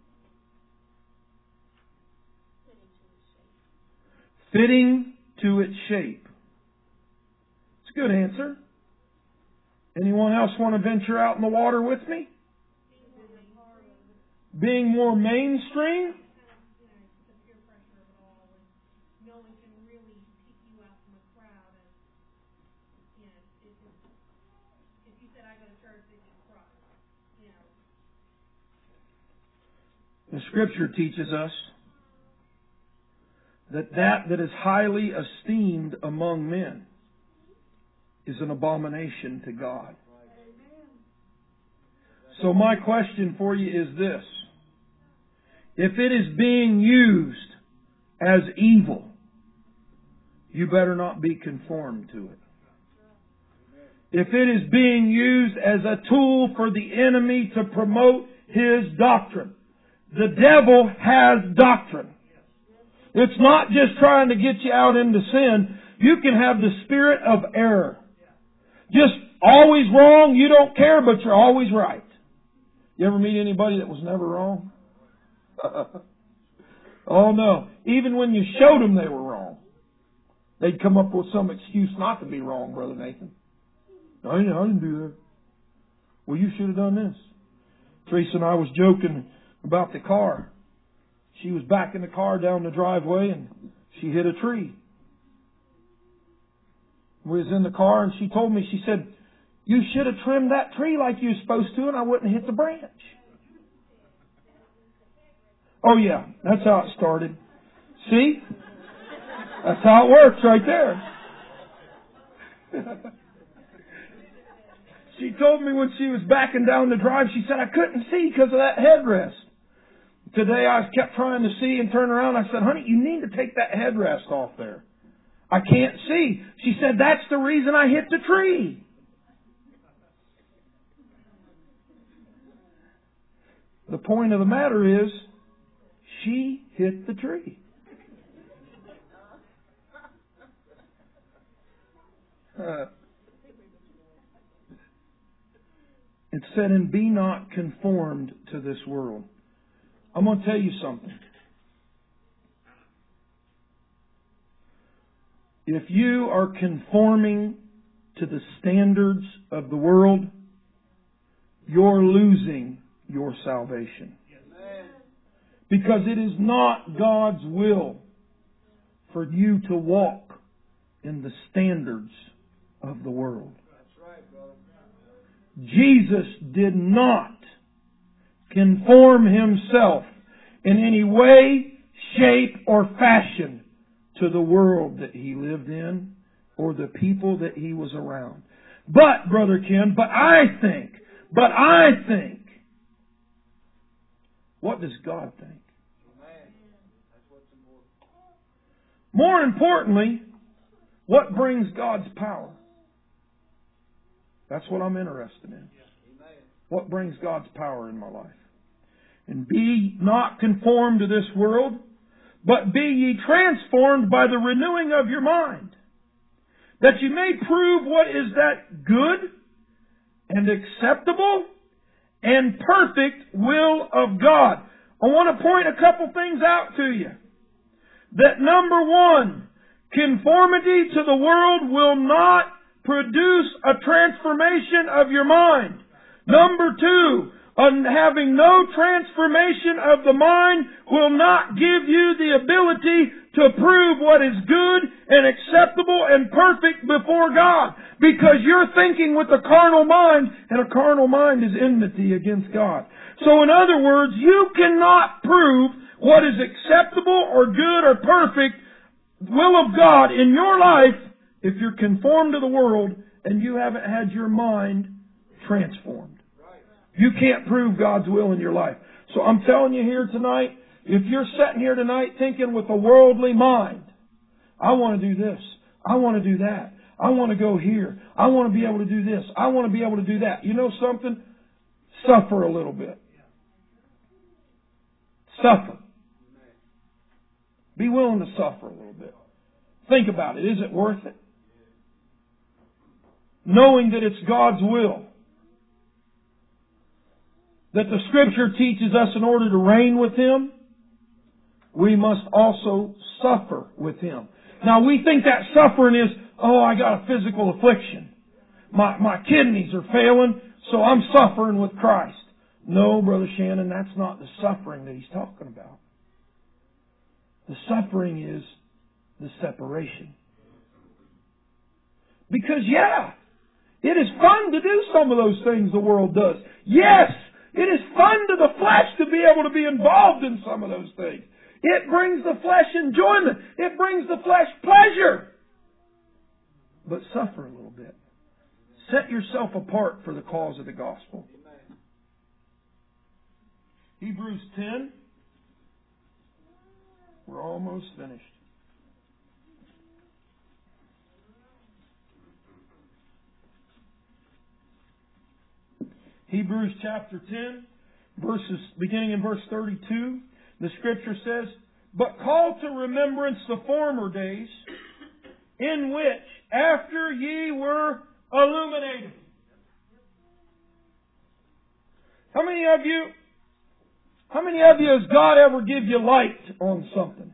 Fitting to its shape. It's a good answer. Anyone else want to venture out in the water with me? Being more mainstream? The Scripture teaches us that is highly esteemed among men is an abomination to God. So my question for you is this. If it is being used as evil, you better not be conformed to it. If it is being used as a tool for the enemy to promote his doctrine, the devil has doctrine. It's not just trying to get you out into sin. You can have the spirit of error. Just always wrong, you don't care, but you're always right. You ever meet anybody that was never wrong? Oh no. Even when you showed them they were wrong, they'd come up with some excuse not to be wrong, Brother Nathan. I didn't do that. Well, you should have done this. Teresa and I was joking about the car. She was backing the car down the driveway and she hit a tree. We was in the car and she told me, she said, you should have trimmed that tree like you were supposed to and I wouldn't have hit the branch. Oh yeah, that's how it started. See? That's how it works right there. She told me when she was backing down the drive, she said, I couldn't see because of that headrest. Today I kept trying to see and turn around. I said, honey, you need to take that headrest off there. I can't see. She said, that's the reason I hit the tree. The point of the matter is, she hit the tree. It said, and be not conformed to this world. I'm going to tell you something. If you are conforming to the standards of the world, you're losing your salvation. Because it is not God's will for you to walk in the standards of the world. Jesus did not conform Himself in any way, shape, or fashion to the world that He lived in or the people that He was around. But, Brother Ken, I think, what does God think? More importantly, what brings God's power? That's what I'm interested in. What brings God's power in my life? And be not conformed to this world, but be ye transformed by the renewing of your mind, that you may prove what is that good and acceptable and perfect will of God. I want to point a couple things out to you. That number one, conformity to the world will not produce a transformation of your mind. Number two, And having no transformation of the mind will not give you the ability to prove what is good and acceptable and perfect before God. Because you're thinking with a carnal mind, and a carnal mind is enmity against God. So in other words, you cannot prove what is acceptable or good or perfect will of God in your life if you're conformed to the world and you haven't had your mind transformed. You can't prove God's will in your life. So I'm telling you here tonight, if you're sitting here tonight thinking with a worldly mind, I want to do this, I want to do that, I want to go here, I want to be able to do this, I want to be able to do that. You know something? Suffer a little bit. Suffer. Be willing to suffer a little bit. Think about it. Is it worth it? Knowing that it's God's will. That the Scripture teaches us in order to reign with Him, we must also suffer with Him. Now we think that suffering is, oh, I got a physical affliction. My kidneys are failing, so I'm suffering with Christ. No, Brother Shannon, that's not the suffering that he's talking about. The suffering is the separation. Because, it is fun to do some of those things the world does. Yes, it is fun to the flesh to be able to be involved in some of those things. It brings the flesh enjoyment. It brings the flesh pleasure. But suffer a little bit. Set yourself apart for the cause of the gospel. Hebrews 10. We're almost finished. Hebrews chapter 10, beginning in verse 32, the Scripture says, "But call to remembrance the former days, in which, after ye were illuminated." How many of you has God ever give you light on something?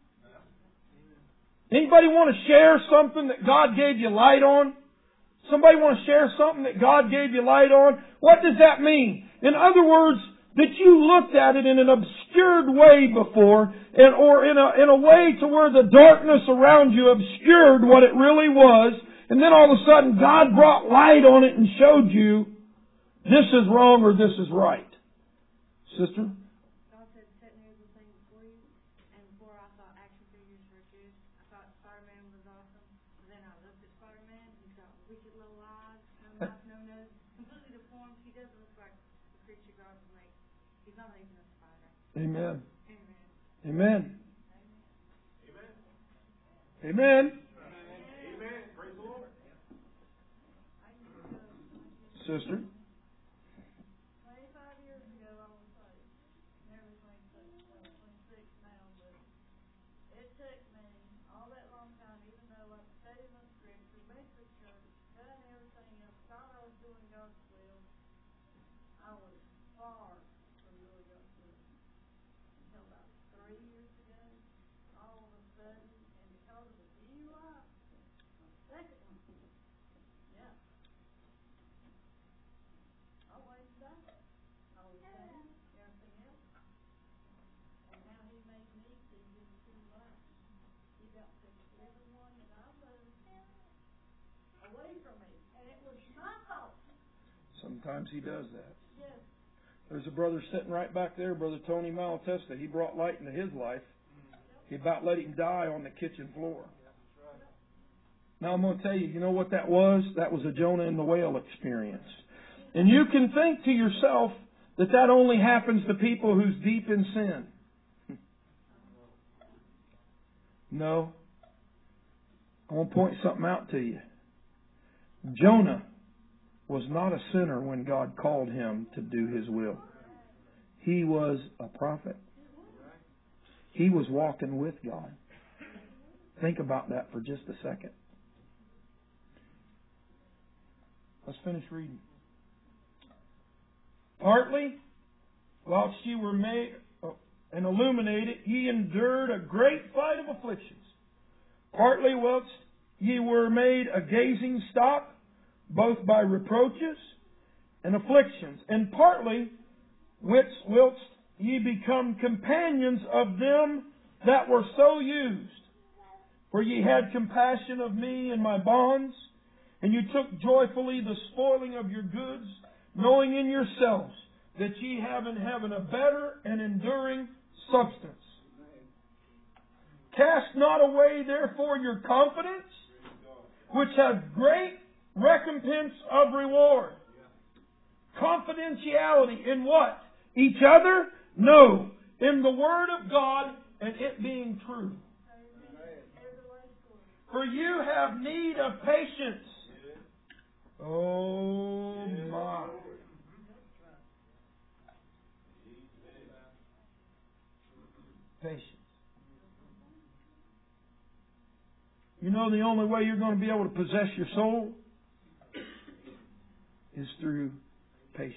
Anybody want to share something that God gave you light on? Somebody want to share something that God gave you light on? What does that mean? In other words, that you looked at it in an obscured way before, or in a way to where the darkness around you obscured what it really was, and then all of a sudden God brought light on it and showed you this is wrong or this is right. Sister? God said, set me everything before you, and before I thought action figures were good. I thought Spider-Man was awesome. But then I looked at Spider-Man, he's got wicked little eyes, no mouth, no nose, completely deformed. He doesn't look like the creature God would make. He's not even a spider. Amen. Amen. Amen. Amen. Amen. Praise the Lord. Sister? Sometimes He does that. There's a brother sitting right back there, Brother Tony Malatesta. He brought light into his life. He about let him die on the kitchen floor. Now I'm going to tell you, you know what that was? That was a Jonah and the whale experience. And you can think to yourself that only happens to people who's deep in sin. No. I want to point something out to you. Jonah was not a sinner when God called him to do His will. He was a prophet. He was walking with God. Think about that for just a second. Let's finish reading. Partly, whilst ye were made and illuminated, ye endured a great fight of afflictions. Partly, whilst ye were made a gazing stock, both by reproaches and afflictions. And partly, whilst ye become companions of them that were so used. For ye had compassion of me and my bonds, and you took joyfully the spoiling of your goods, knowing in yourselves that ye have in heaven a better and enduring substance. Cast not away therefore your confidence, which has great recompense of reward. Confidentiality in what? Each other? No. In the Word of God and it being true. For you have need of patience. Oh my. Patience. You know the only way you're going to be able to possess your soul is through patience.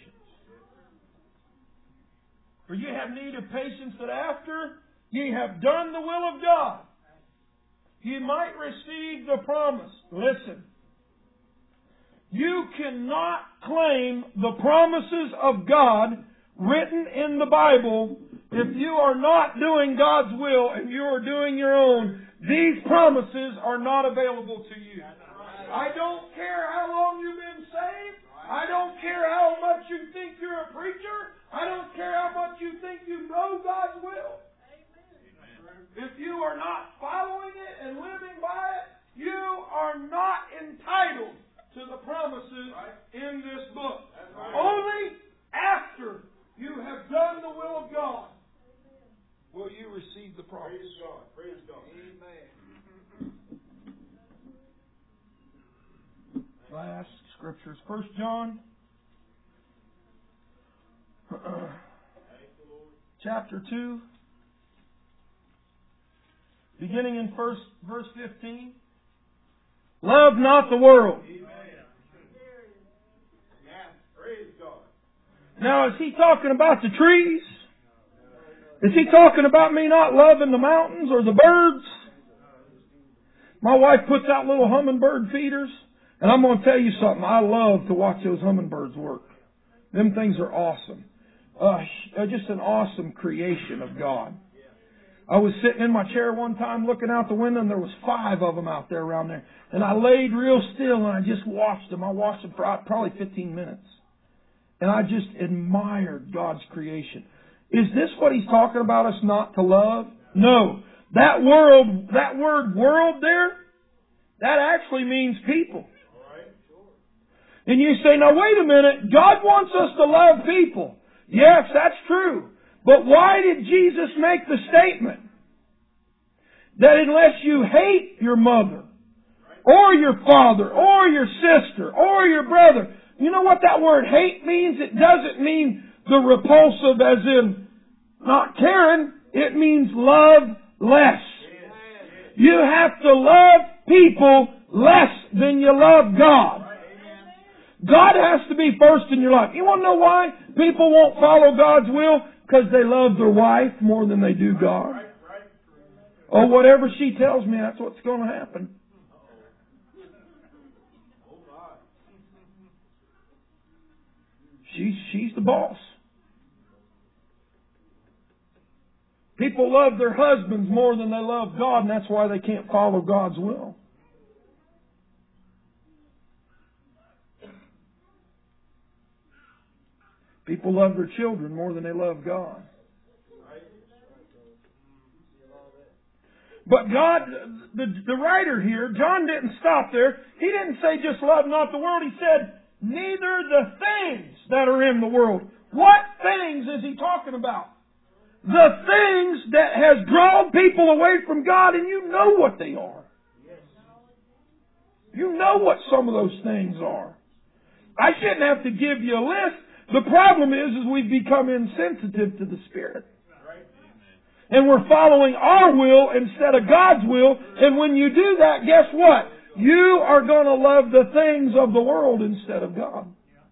For you have need of patience that after ye have done the will of God, ye might receive the promise. Listen. You cannot claim the promises of God written in the Bible if you are not doing God's will and you are doing your own. These promises are not available to you. I don't care how long you've been saved. I don't care how much you think you're a preacher. I don't care how much you think you know God's will. If you are not following it and living by it, you are not entitled to the promises in this book. Only after you have done the will of God will you receive the promise. Praise God. Praise God. Amen. Last scriptures. 1 John chapter 2, beginning in verse 15. Love not the world. Now, is he talking about the trees? Is he talking about me not loving the mountains or the birds? My wife puts out little hummingbird feeders, and I'm going to tell you something. I love to watch those hummingbirds work. Them things are awesome. Just an awesome creation of God. I was sitting in my chair one time looking out the window, and there was 5 of them out there around there. And I laid real still, and I just watched them. I watched them for probably 15 minutes. And I just admired God's creation. Is this what He's talking about us not to love? No. That word world there, that actually means people. And you say, now wait a minute, God wants us to love people. Yes, that's true. But why did Jesus make the statement that unless you hate your mother, or your father, or your sister, or your brother, you know what that word hate means? It doesn't mean the repulsive as in not caring. It means love less. You have to love people less than you love God. God has to be first in your life. You want to know why people won't follow God's will? Because they love their wife more than they do God. Oh, whatever she tells me, that's what's going to happen. She's the boss. People love their husbands more than they love God, and that's why they can't follow God's will. People love their children more than they love God. But God, the writer here, John didn't stop there. He didn't say just love not the world. He said, neither the things that are in the world. What things is he talking about? The things that has drawn people away from God, and you know what they are. You know what some of those things are. I shouldn't have to give you a list. The problem is we've become insensitive to the Spirit. And we're following our will instead of God's will. And when you do that, guess what? You are going to love the things of the world instead of God.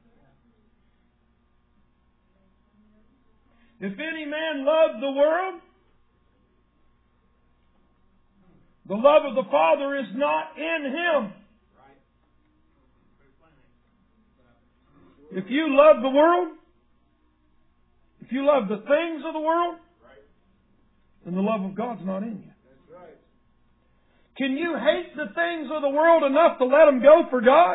If any man love the world, the love of the Father is not in him. If you love the world, If you love the things of the world, then the love of God's not in you. Can you hate the things of the world enough to let them go for God?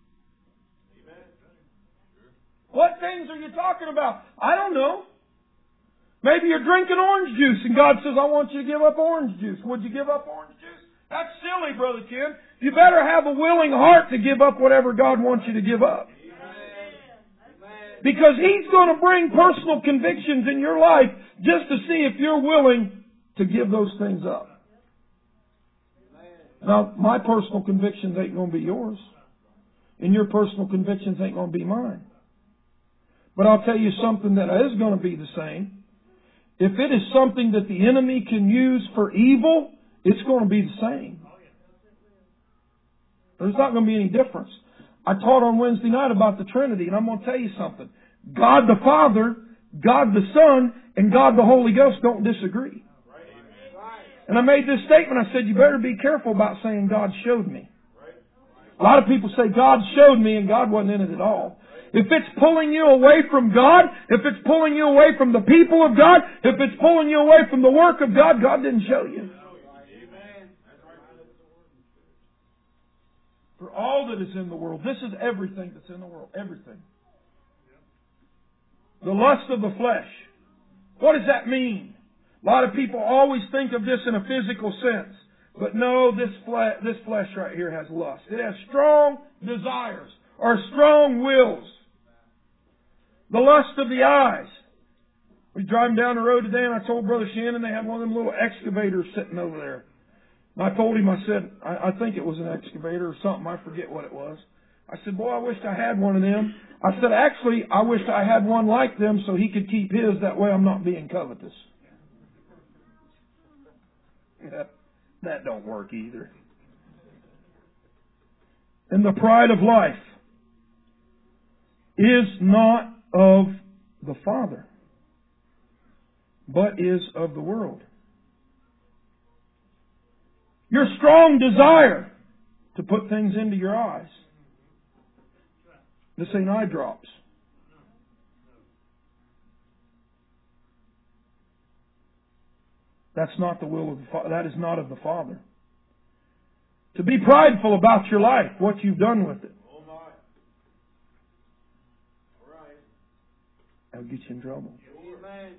What things are you talking about? I don't know. Maybe you're drinking orange juice and God says, I want you to give up orange juice. Would you give up orange juice? That's silly, Brother Ken. You better have a willing heart to give up whatever God wants you to give up. Because He's going to bring personal convictions in your life just to see if you're willing to give those things up. Now, my personal convictions ain't going to be yours. And your personal convictions ain't going to be mine. But I'll tell you something that is going to be the same. If it is something that the enemy can use for evil, it's going to be the same. There's not going to be any difference. I taught on Wednesday night about the Trinity, and I'm going to tell you something. God the Father, God the Son, and God the Holy Ghost don't disagree. And I made this statement. I said, you better be careful about saying God showed me. A lot of people say God showed me, and God wasn't in it at all. If it's pulling you away from God, if it's pulling you away from the people of God, if it's pulling you away from the work of God, God didn't show you. For all that is in the world, this is everything that's in the world, everything. The lust of the flesh. What does that mean? A lot of people always think of this in a physical sense. But no, this flesh right here has lust. It has strong desires or strong wills. The lust of the eyes. We driving down the road today and I told Brother Shannon they had one of them little excavators sitting over there. And I told him, I said, I think it was an excavator or something. I forget what it was. I said, boy, I wished I had one of them. I said, actually, I wished I had one like them so he could keep his. That way I'm not being covetous. That don't work either. And the pride of life is not of the Father, but is of the world. Your strong desire to put things into your eyes. This ain't eye drops. That's not the will of the Father. That is not of the Father. To be prideful about your life, what you've done with it. Oh my. All right. That'll get you in trouble. Amen.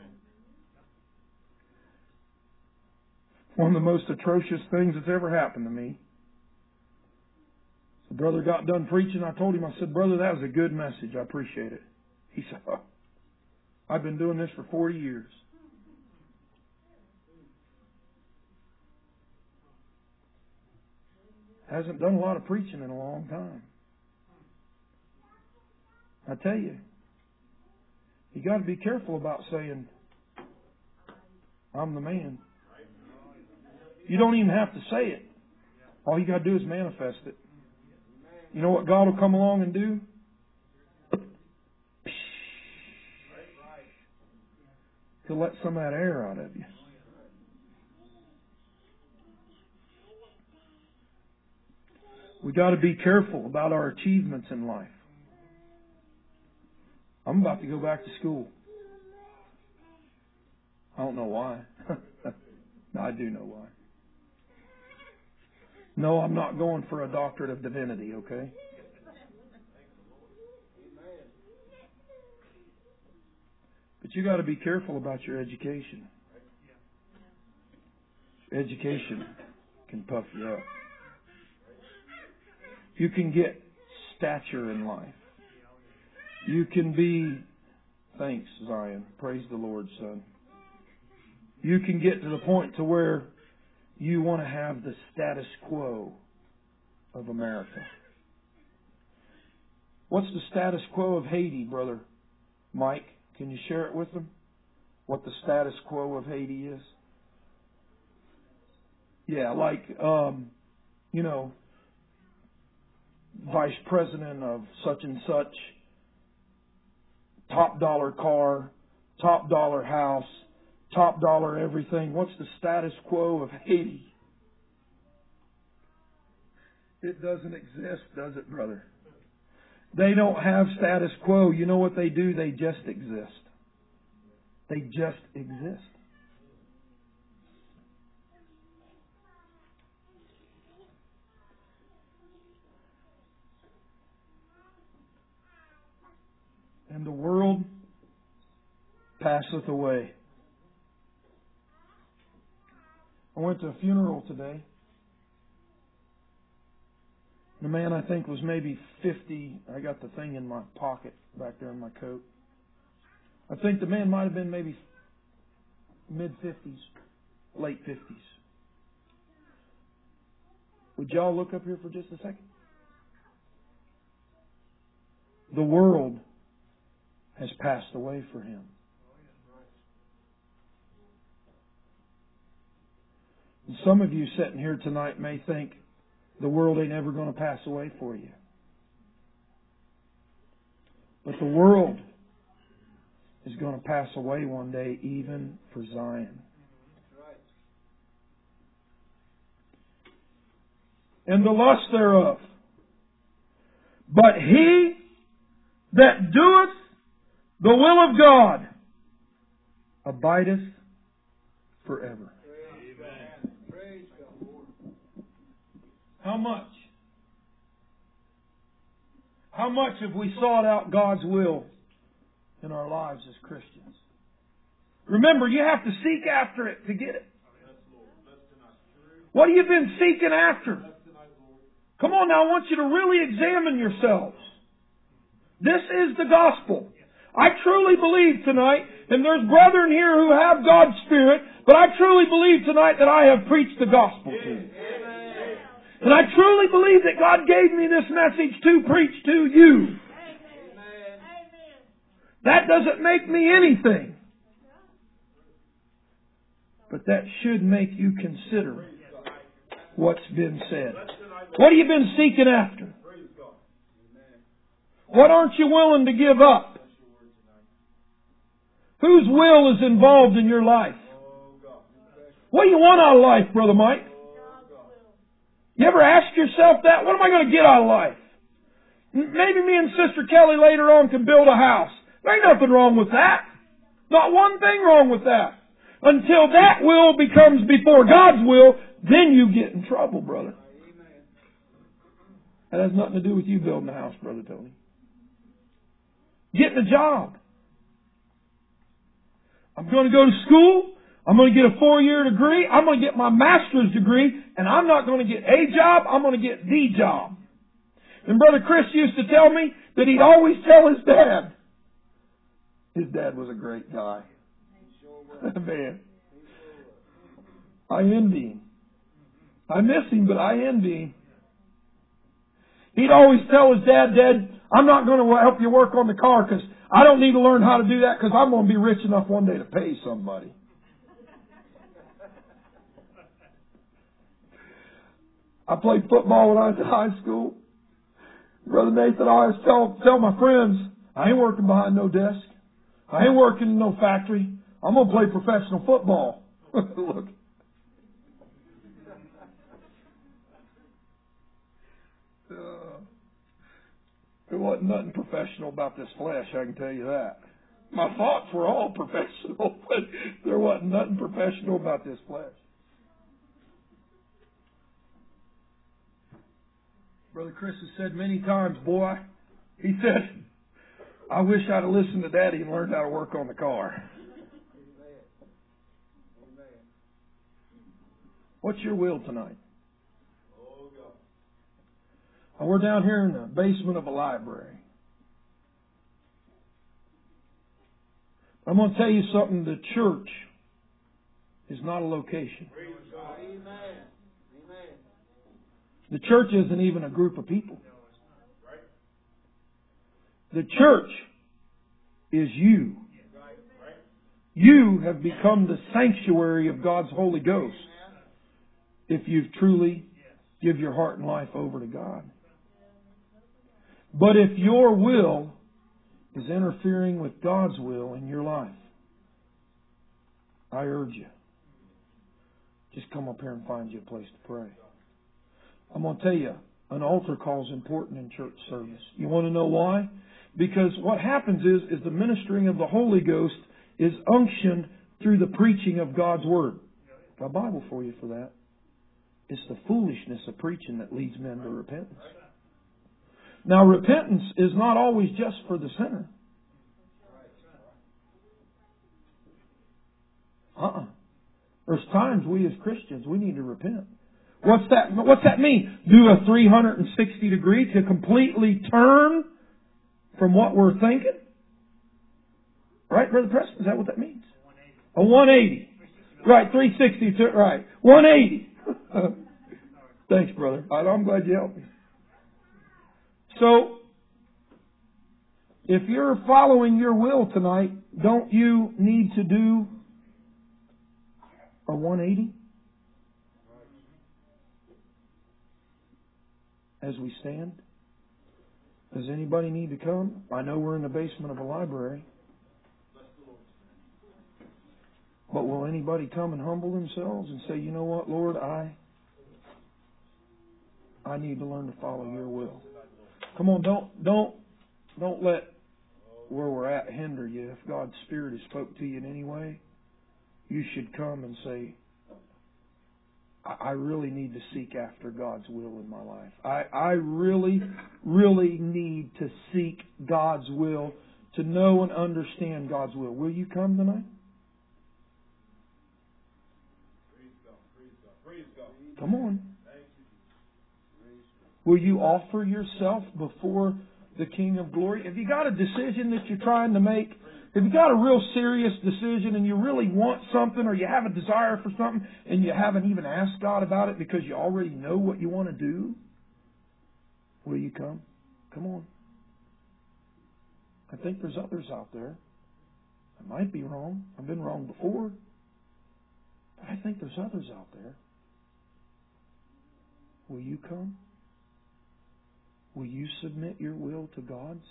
One of the most atrocious things that's ever happened to me. The brother got done preaching. I told him, I said, brother, that was a good message. I appreciate it. He said, oh, I've been doing this for 40 years. Hasn't done a lot of preaching in a long time. I tell you, you got to be careful about saying, I'm the man. You don't even have to say it. All you got to do is manifest it. You know what God will come along and do? He'll let some of that air out of you. We got to be careful about our achievements in life. I'm about to go back to school. I don't know why. No, I do know why. No, I'm not going for a doctorate of divinity, okay? But you got to be careful about your education. Education can puff you up. You can get stature in life. You can be, thanks Zion, praise the Lord, son. You can get to the point to where you want to have the status quo of America. What's the status quo of Haiti, Brother Mike? Can you share it with them? What the status quo of Haiti is? Yeah, like, vice president of such and such, top dollar car, top dollar house, top dollar everything. What's the status quo of Haiti? It doesn't exist, does it, brother? They don't have status quo. You know what they do? They just exist. They just exist. And the world passeth away. I went to a funeral today. The man, I think, was maybe 50. I got the thing in my pocket back there in my coat. I think the man might have been maybe mid-50s, late 50s. Would y'all look up here for just a second? The world has passed away for him. And some of you sitting here tonight may think the world ain't ever going to pass away for you. But the world is going to pass away one day, even for Zion. And the lust thereof. But he that doeth the will of God abideth forever. Amen. Praise the Lord. How much? How much have we sought out God's will in our lives as Christians? Remember, you have to seek after it to get it. What have you been seeking after? Come on now, I want you to really examine yourselves. This is the gospel. I truly believe tonight, and there's brethren here who have God's Spirit, but I truly believe tonight that I have preached the gospel to you. And I truly believe that God gave me this message to preach to you. That doesn't make me anything. But that should make you consider what's been said. What have you been seeking after? What aren't you willing to give up? Whose will is involved in your life? What do you want out of life, Brother Mike? You ever ask yourself that? What am I going to get out of life? Maybe me and Sister Kelly later on can build a house. There ain't nothing wrong with that. Not one thing wrong with that. Until that will becomes before God's will, then you get in trouble, brother. That has nothing to do with you building a house, Brother Tony. Getting a job. I'm going to go to school. I'm going to get a 4-year degree. I'm going to get my master's degree. And I'm not going to get a job. I'm going to get the job. And Brother Chris used to tell me that he'd always tell his dad. His dad was a great guy. Man. I envy him. I miss him, but I envy him. He'd always tell his dad, Dad, I'm not going to help you work on the car because I don't need to learn how to do that because I'm going to be rich enough one day to pay somebody. I played football when I was in high school. Brother Nathan, I always tell my friends, I ain't working behind no desk. I ain't working in no factory. I'm going to play professional football. Look. There wasn't nothing professional about this flesh, I can tell you that. My thoughts were all professional, but there wasn't nothing professional about this flesh. Brother Chris has said many times, boy, he said, I wish I'd have listened to Daddy and learned how to work on the car. What's your will tonight? We're down here in the basement of a library. I'm going to tell you something. The church is not a location. The church isn't even a group of people. The church is you. You have become the sanctuary of God's Holy Ghost if you've truly give your heart and life over to God. But if your will is interfering with God's will in your life, I urge you, just come up here and find you a place to pray. I'm going to tell you, an altar call is important in church service. You want to know why? Because what happens is the ministering of the Holy Ghost is unctioned through the preaching of God's Word. Got a Bible for you for that. It's the foolishness of preaching that leads men to repentance. Now, repentance is not always just for the sinner. There's times we as Christians, we need to repent. What's that mean? Do a 360 degree to completely turn from what we're thinking? Right, Brother Preston? Is that what that means? A 180. Right, 360. Right. 180. Thanks, brother. I'm glad you helped me. So, if you're following your will tonight, don't you need to do a 180? As we stand? Does anybody need to come? I know we're in the basement of a library. But will anybody come and humble themselves and say, you know what, Lord, I need to learn to follow your will. Come on, don't let where we're at hinder you. If God's Spirit has spoke to you in any way, you should come and say, I really need to seek after God's will in my life. I really, really need to seek God's will, to know and understand God's will. Will you come tonight? Come on. Will you offer yourself before the King of Glory? Have you got a decision that you're trying to make? Have you got a real serious decision and you really want something, or you have a desire for something and you haven't even asked God about it because you already know what you want to do? Will you come? Come on. I think there's others out there. I might be wrong. I've been wrong before. But I think there's others out there. Will you come? Will you submit your will to God's?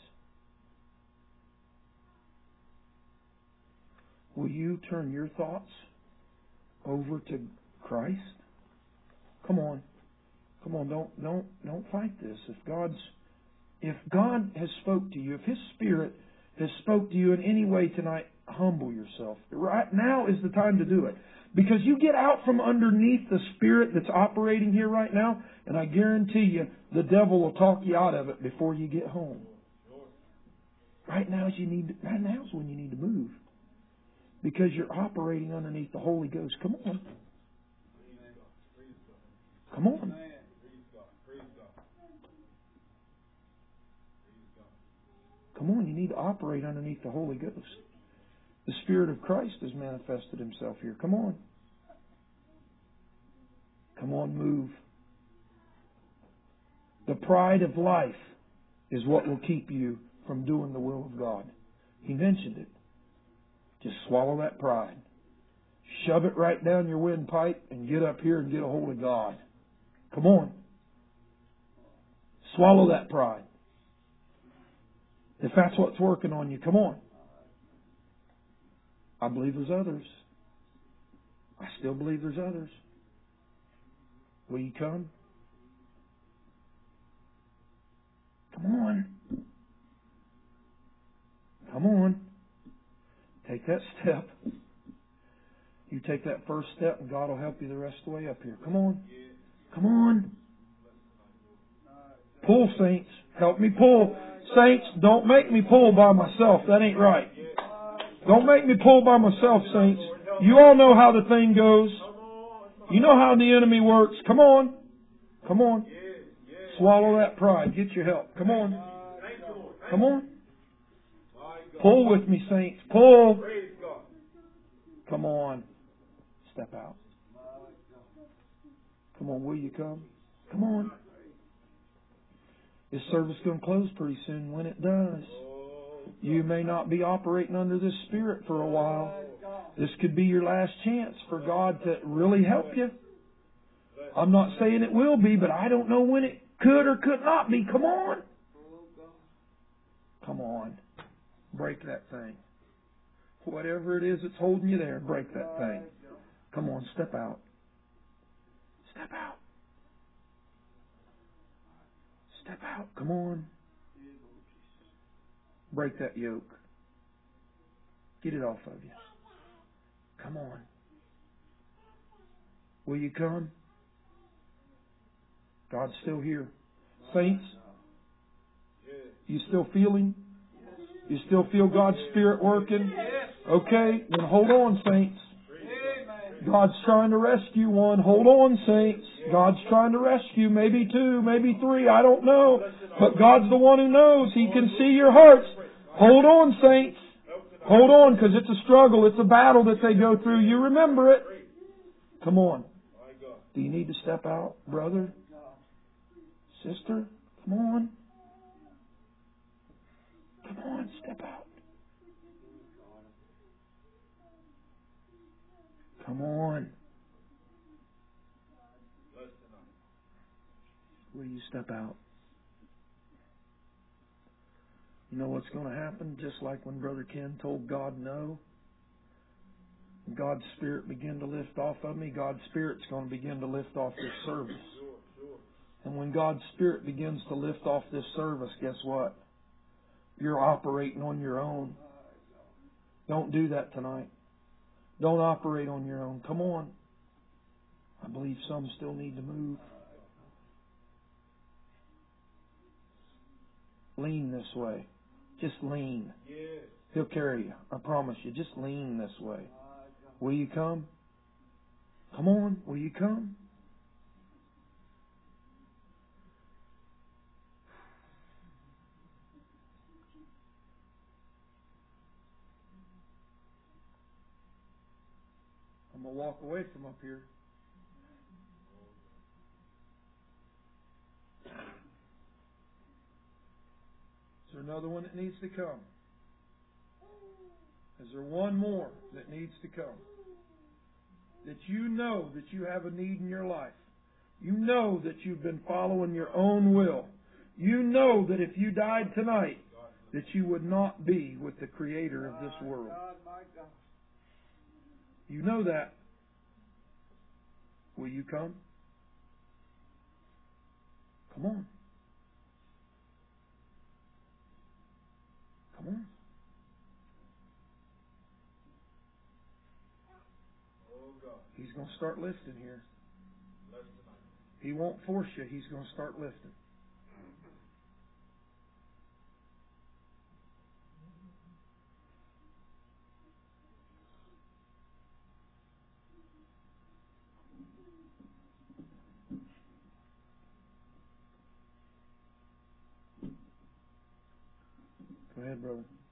Will you turn your thoughts over to Christ? Come on. Come on, don't fight this. If God has spoke to you, if His Spirit has spoke to you in any way tonight, humble yourself. Right now is the time to do it. Because you get out from underneath the spirit that's operating here right now, and I guarantee you, the devil will talk you out of it before you get home. Right now is when you need to move. Because you're operating underneath the Holy Ghost. Come on. Come on. Come on, you need to operate underneath the Holy Ghost. The Spirit of Christ has manifested Himself here. Come on. Come on, move. The pride of life is what will keep you from doing the will of God. He mentioned it. Just swallow that pride. Shove it right down your windpipe and get up here and get a hold of God. Come on. Swallow that pride. If that's what's working on you, come on. I believe there's others. I still believe there's others. Will you come? Come on. Come on. Take that step. You take that first step and God will help you the rest of the way up here. Come on. Come on. Pull, saints. Help me pull. Saints, don't make me pull by myself. That ain't right. Don't make me pull by myself, saints. You all know how the thing goes. You know how the enemy works. Come on. Come on. Swallow that pride. Get your help. Come on. Come on. Pull with me, saints. Pull. Come on. Step out. Come on, will you come? Come on. This service is going to close pretty soon. When it does, you may not be operating under this Spirit for a while. This could be your last chance for God to really help you. I'm not saying it will be, but I don't know when it could or could not be. Come on. Come on. Break that thing. Whatever it is that's holding you there, break that thing. Come on, step out. Step out. Step out. Come on. Break that yoke. Get it off of you. Come on. Will you come? God's still here. Saints, you still feel Him? You still feel God's Spirit working? Okay, then hold on, saints. God's trying to rescue one. Hold on, saints. God's trying to rescue maybe two, maybe three. I don't know. But God's the one who knows. He can see your hearts. Hold on, saints. Hold on, because it's a struggle. It's a battle that they go through. You remember it. Come on. Do you need to step out, brother? Sister? Come on. Come on, step out. Come on. Will you step out? You know what's going to happen? Just like when Brother Ken told God no. God's Spirit began to lift off of me. God's Spirit's going to begin to lift off this service. And when God's Spirit begins to lift off this service, guess what? You're operating on your own. Don't do that tonight. Don't operate on your own. Come on. I believe some still need to move. Lean this way. Just lean. He'll carry you. I promise you. Just lean this way. Will you come? Come on. Will you come? I'm going to walk away from up here. Is there another one that needs to come? Is there one more that needs to come? That you know that you have a need in your life. You know that you've been following your own will. You know that if you died tonight, that you would not be with the Creator of this world. You know that. Will you come? Come on. Come on. He's going to start lifting here. He won't force you. He's going to start lifting. Go ahead, brother.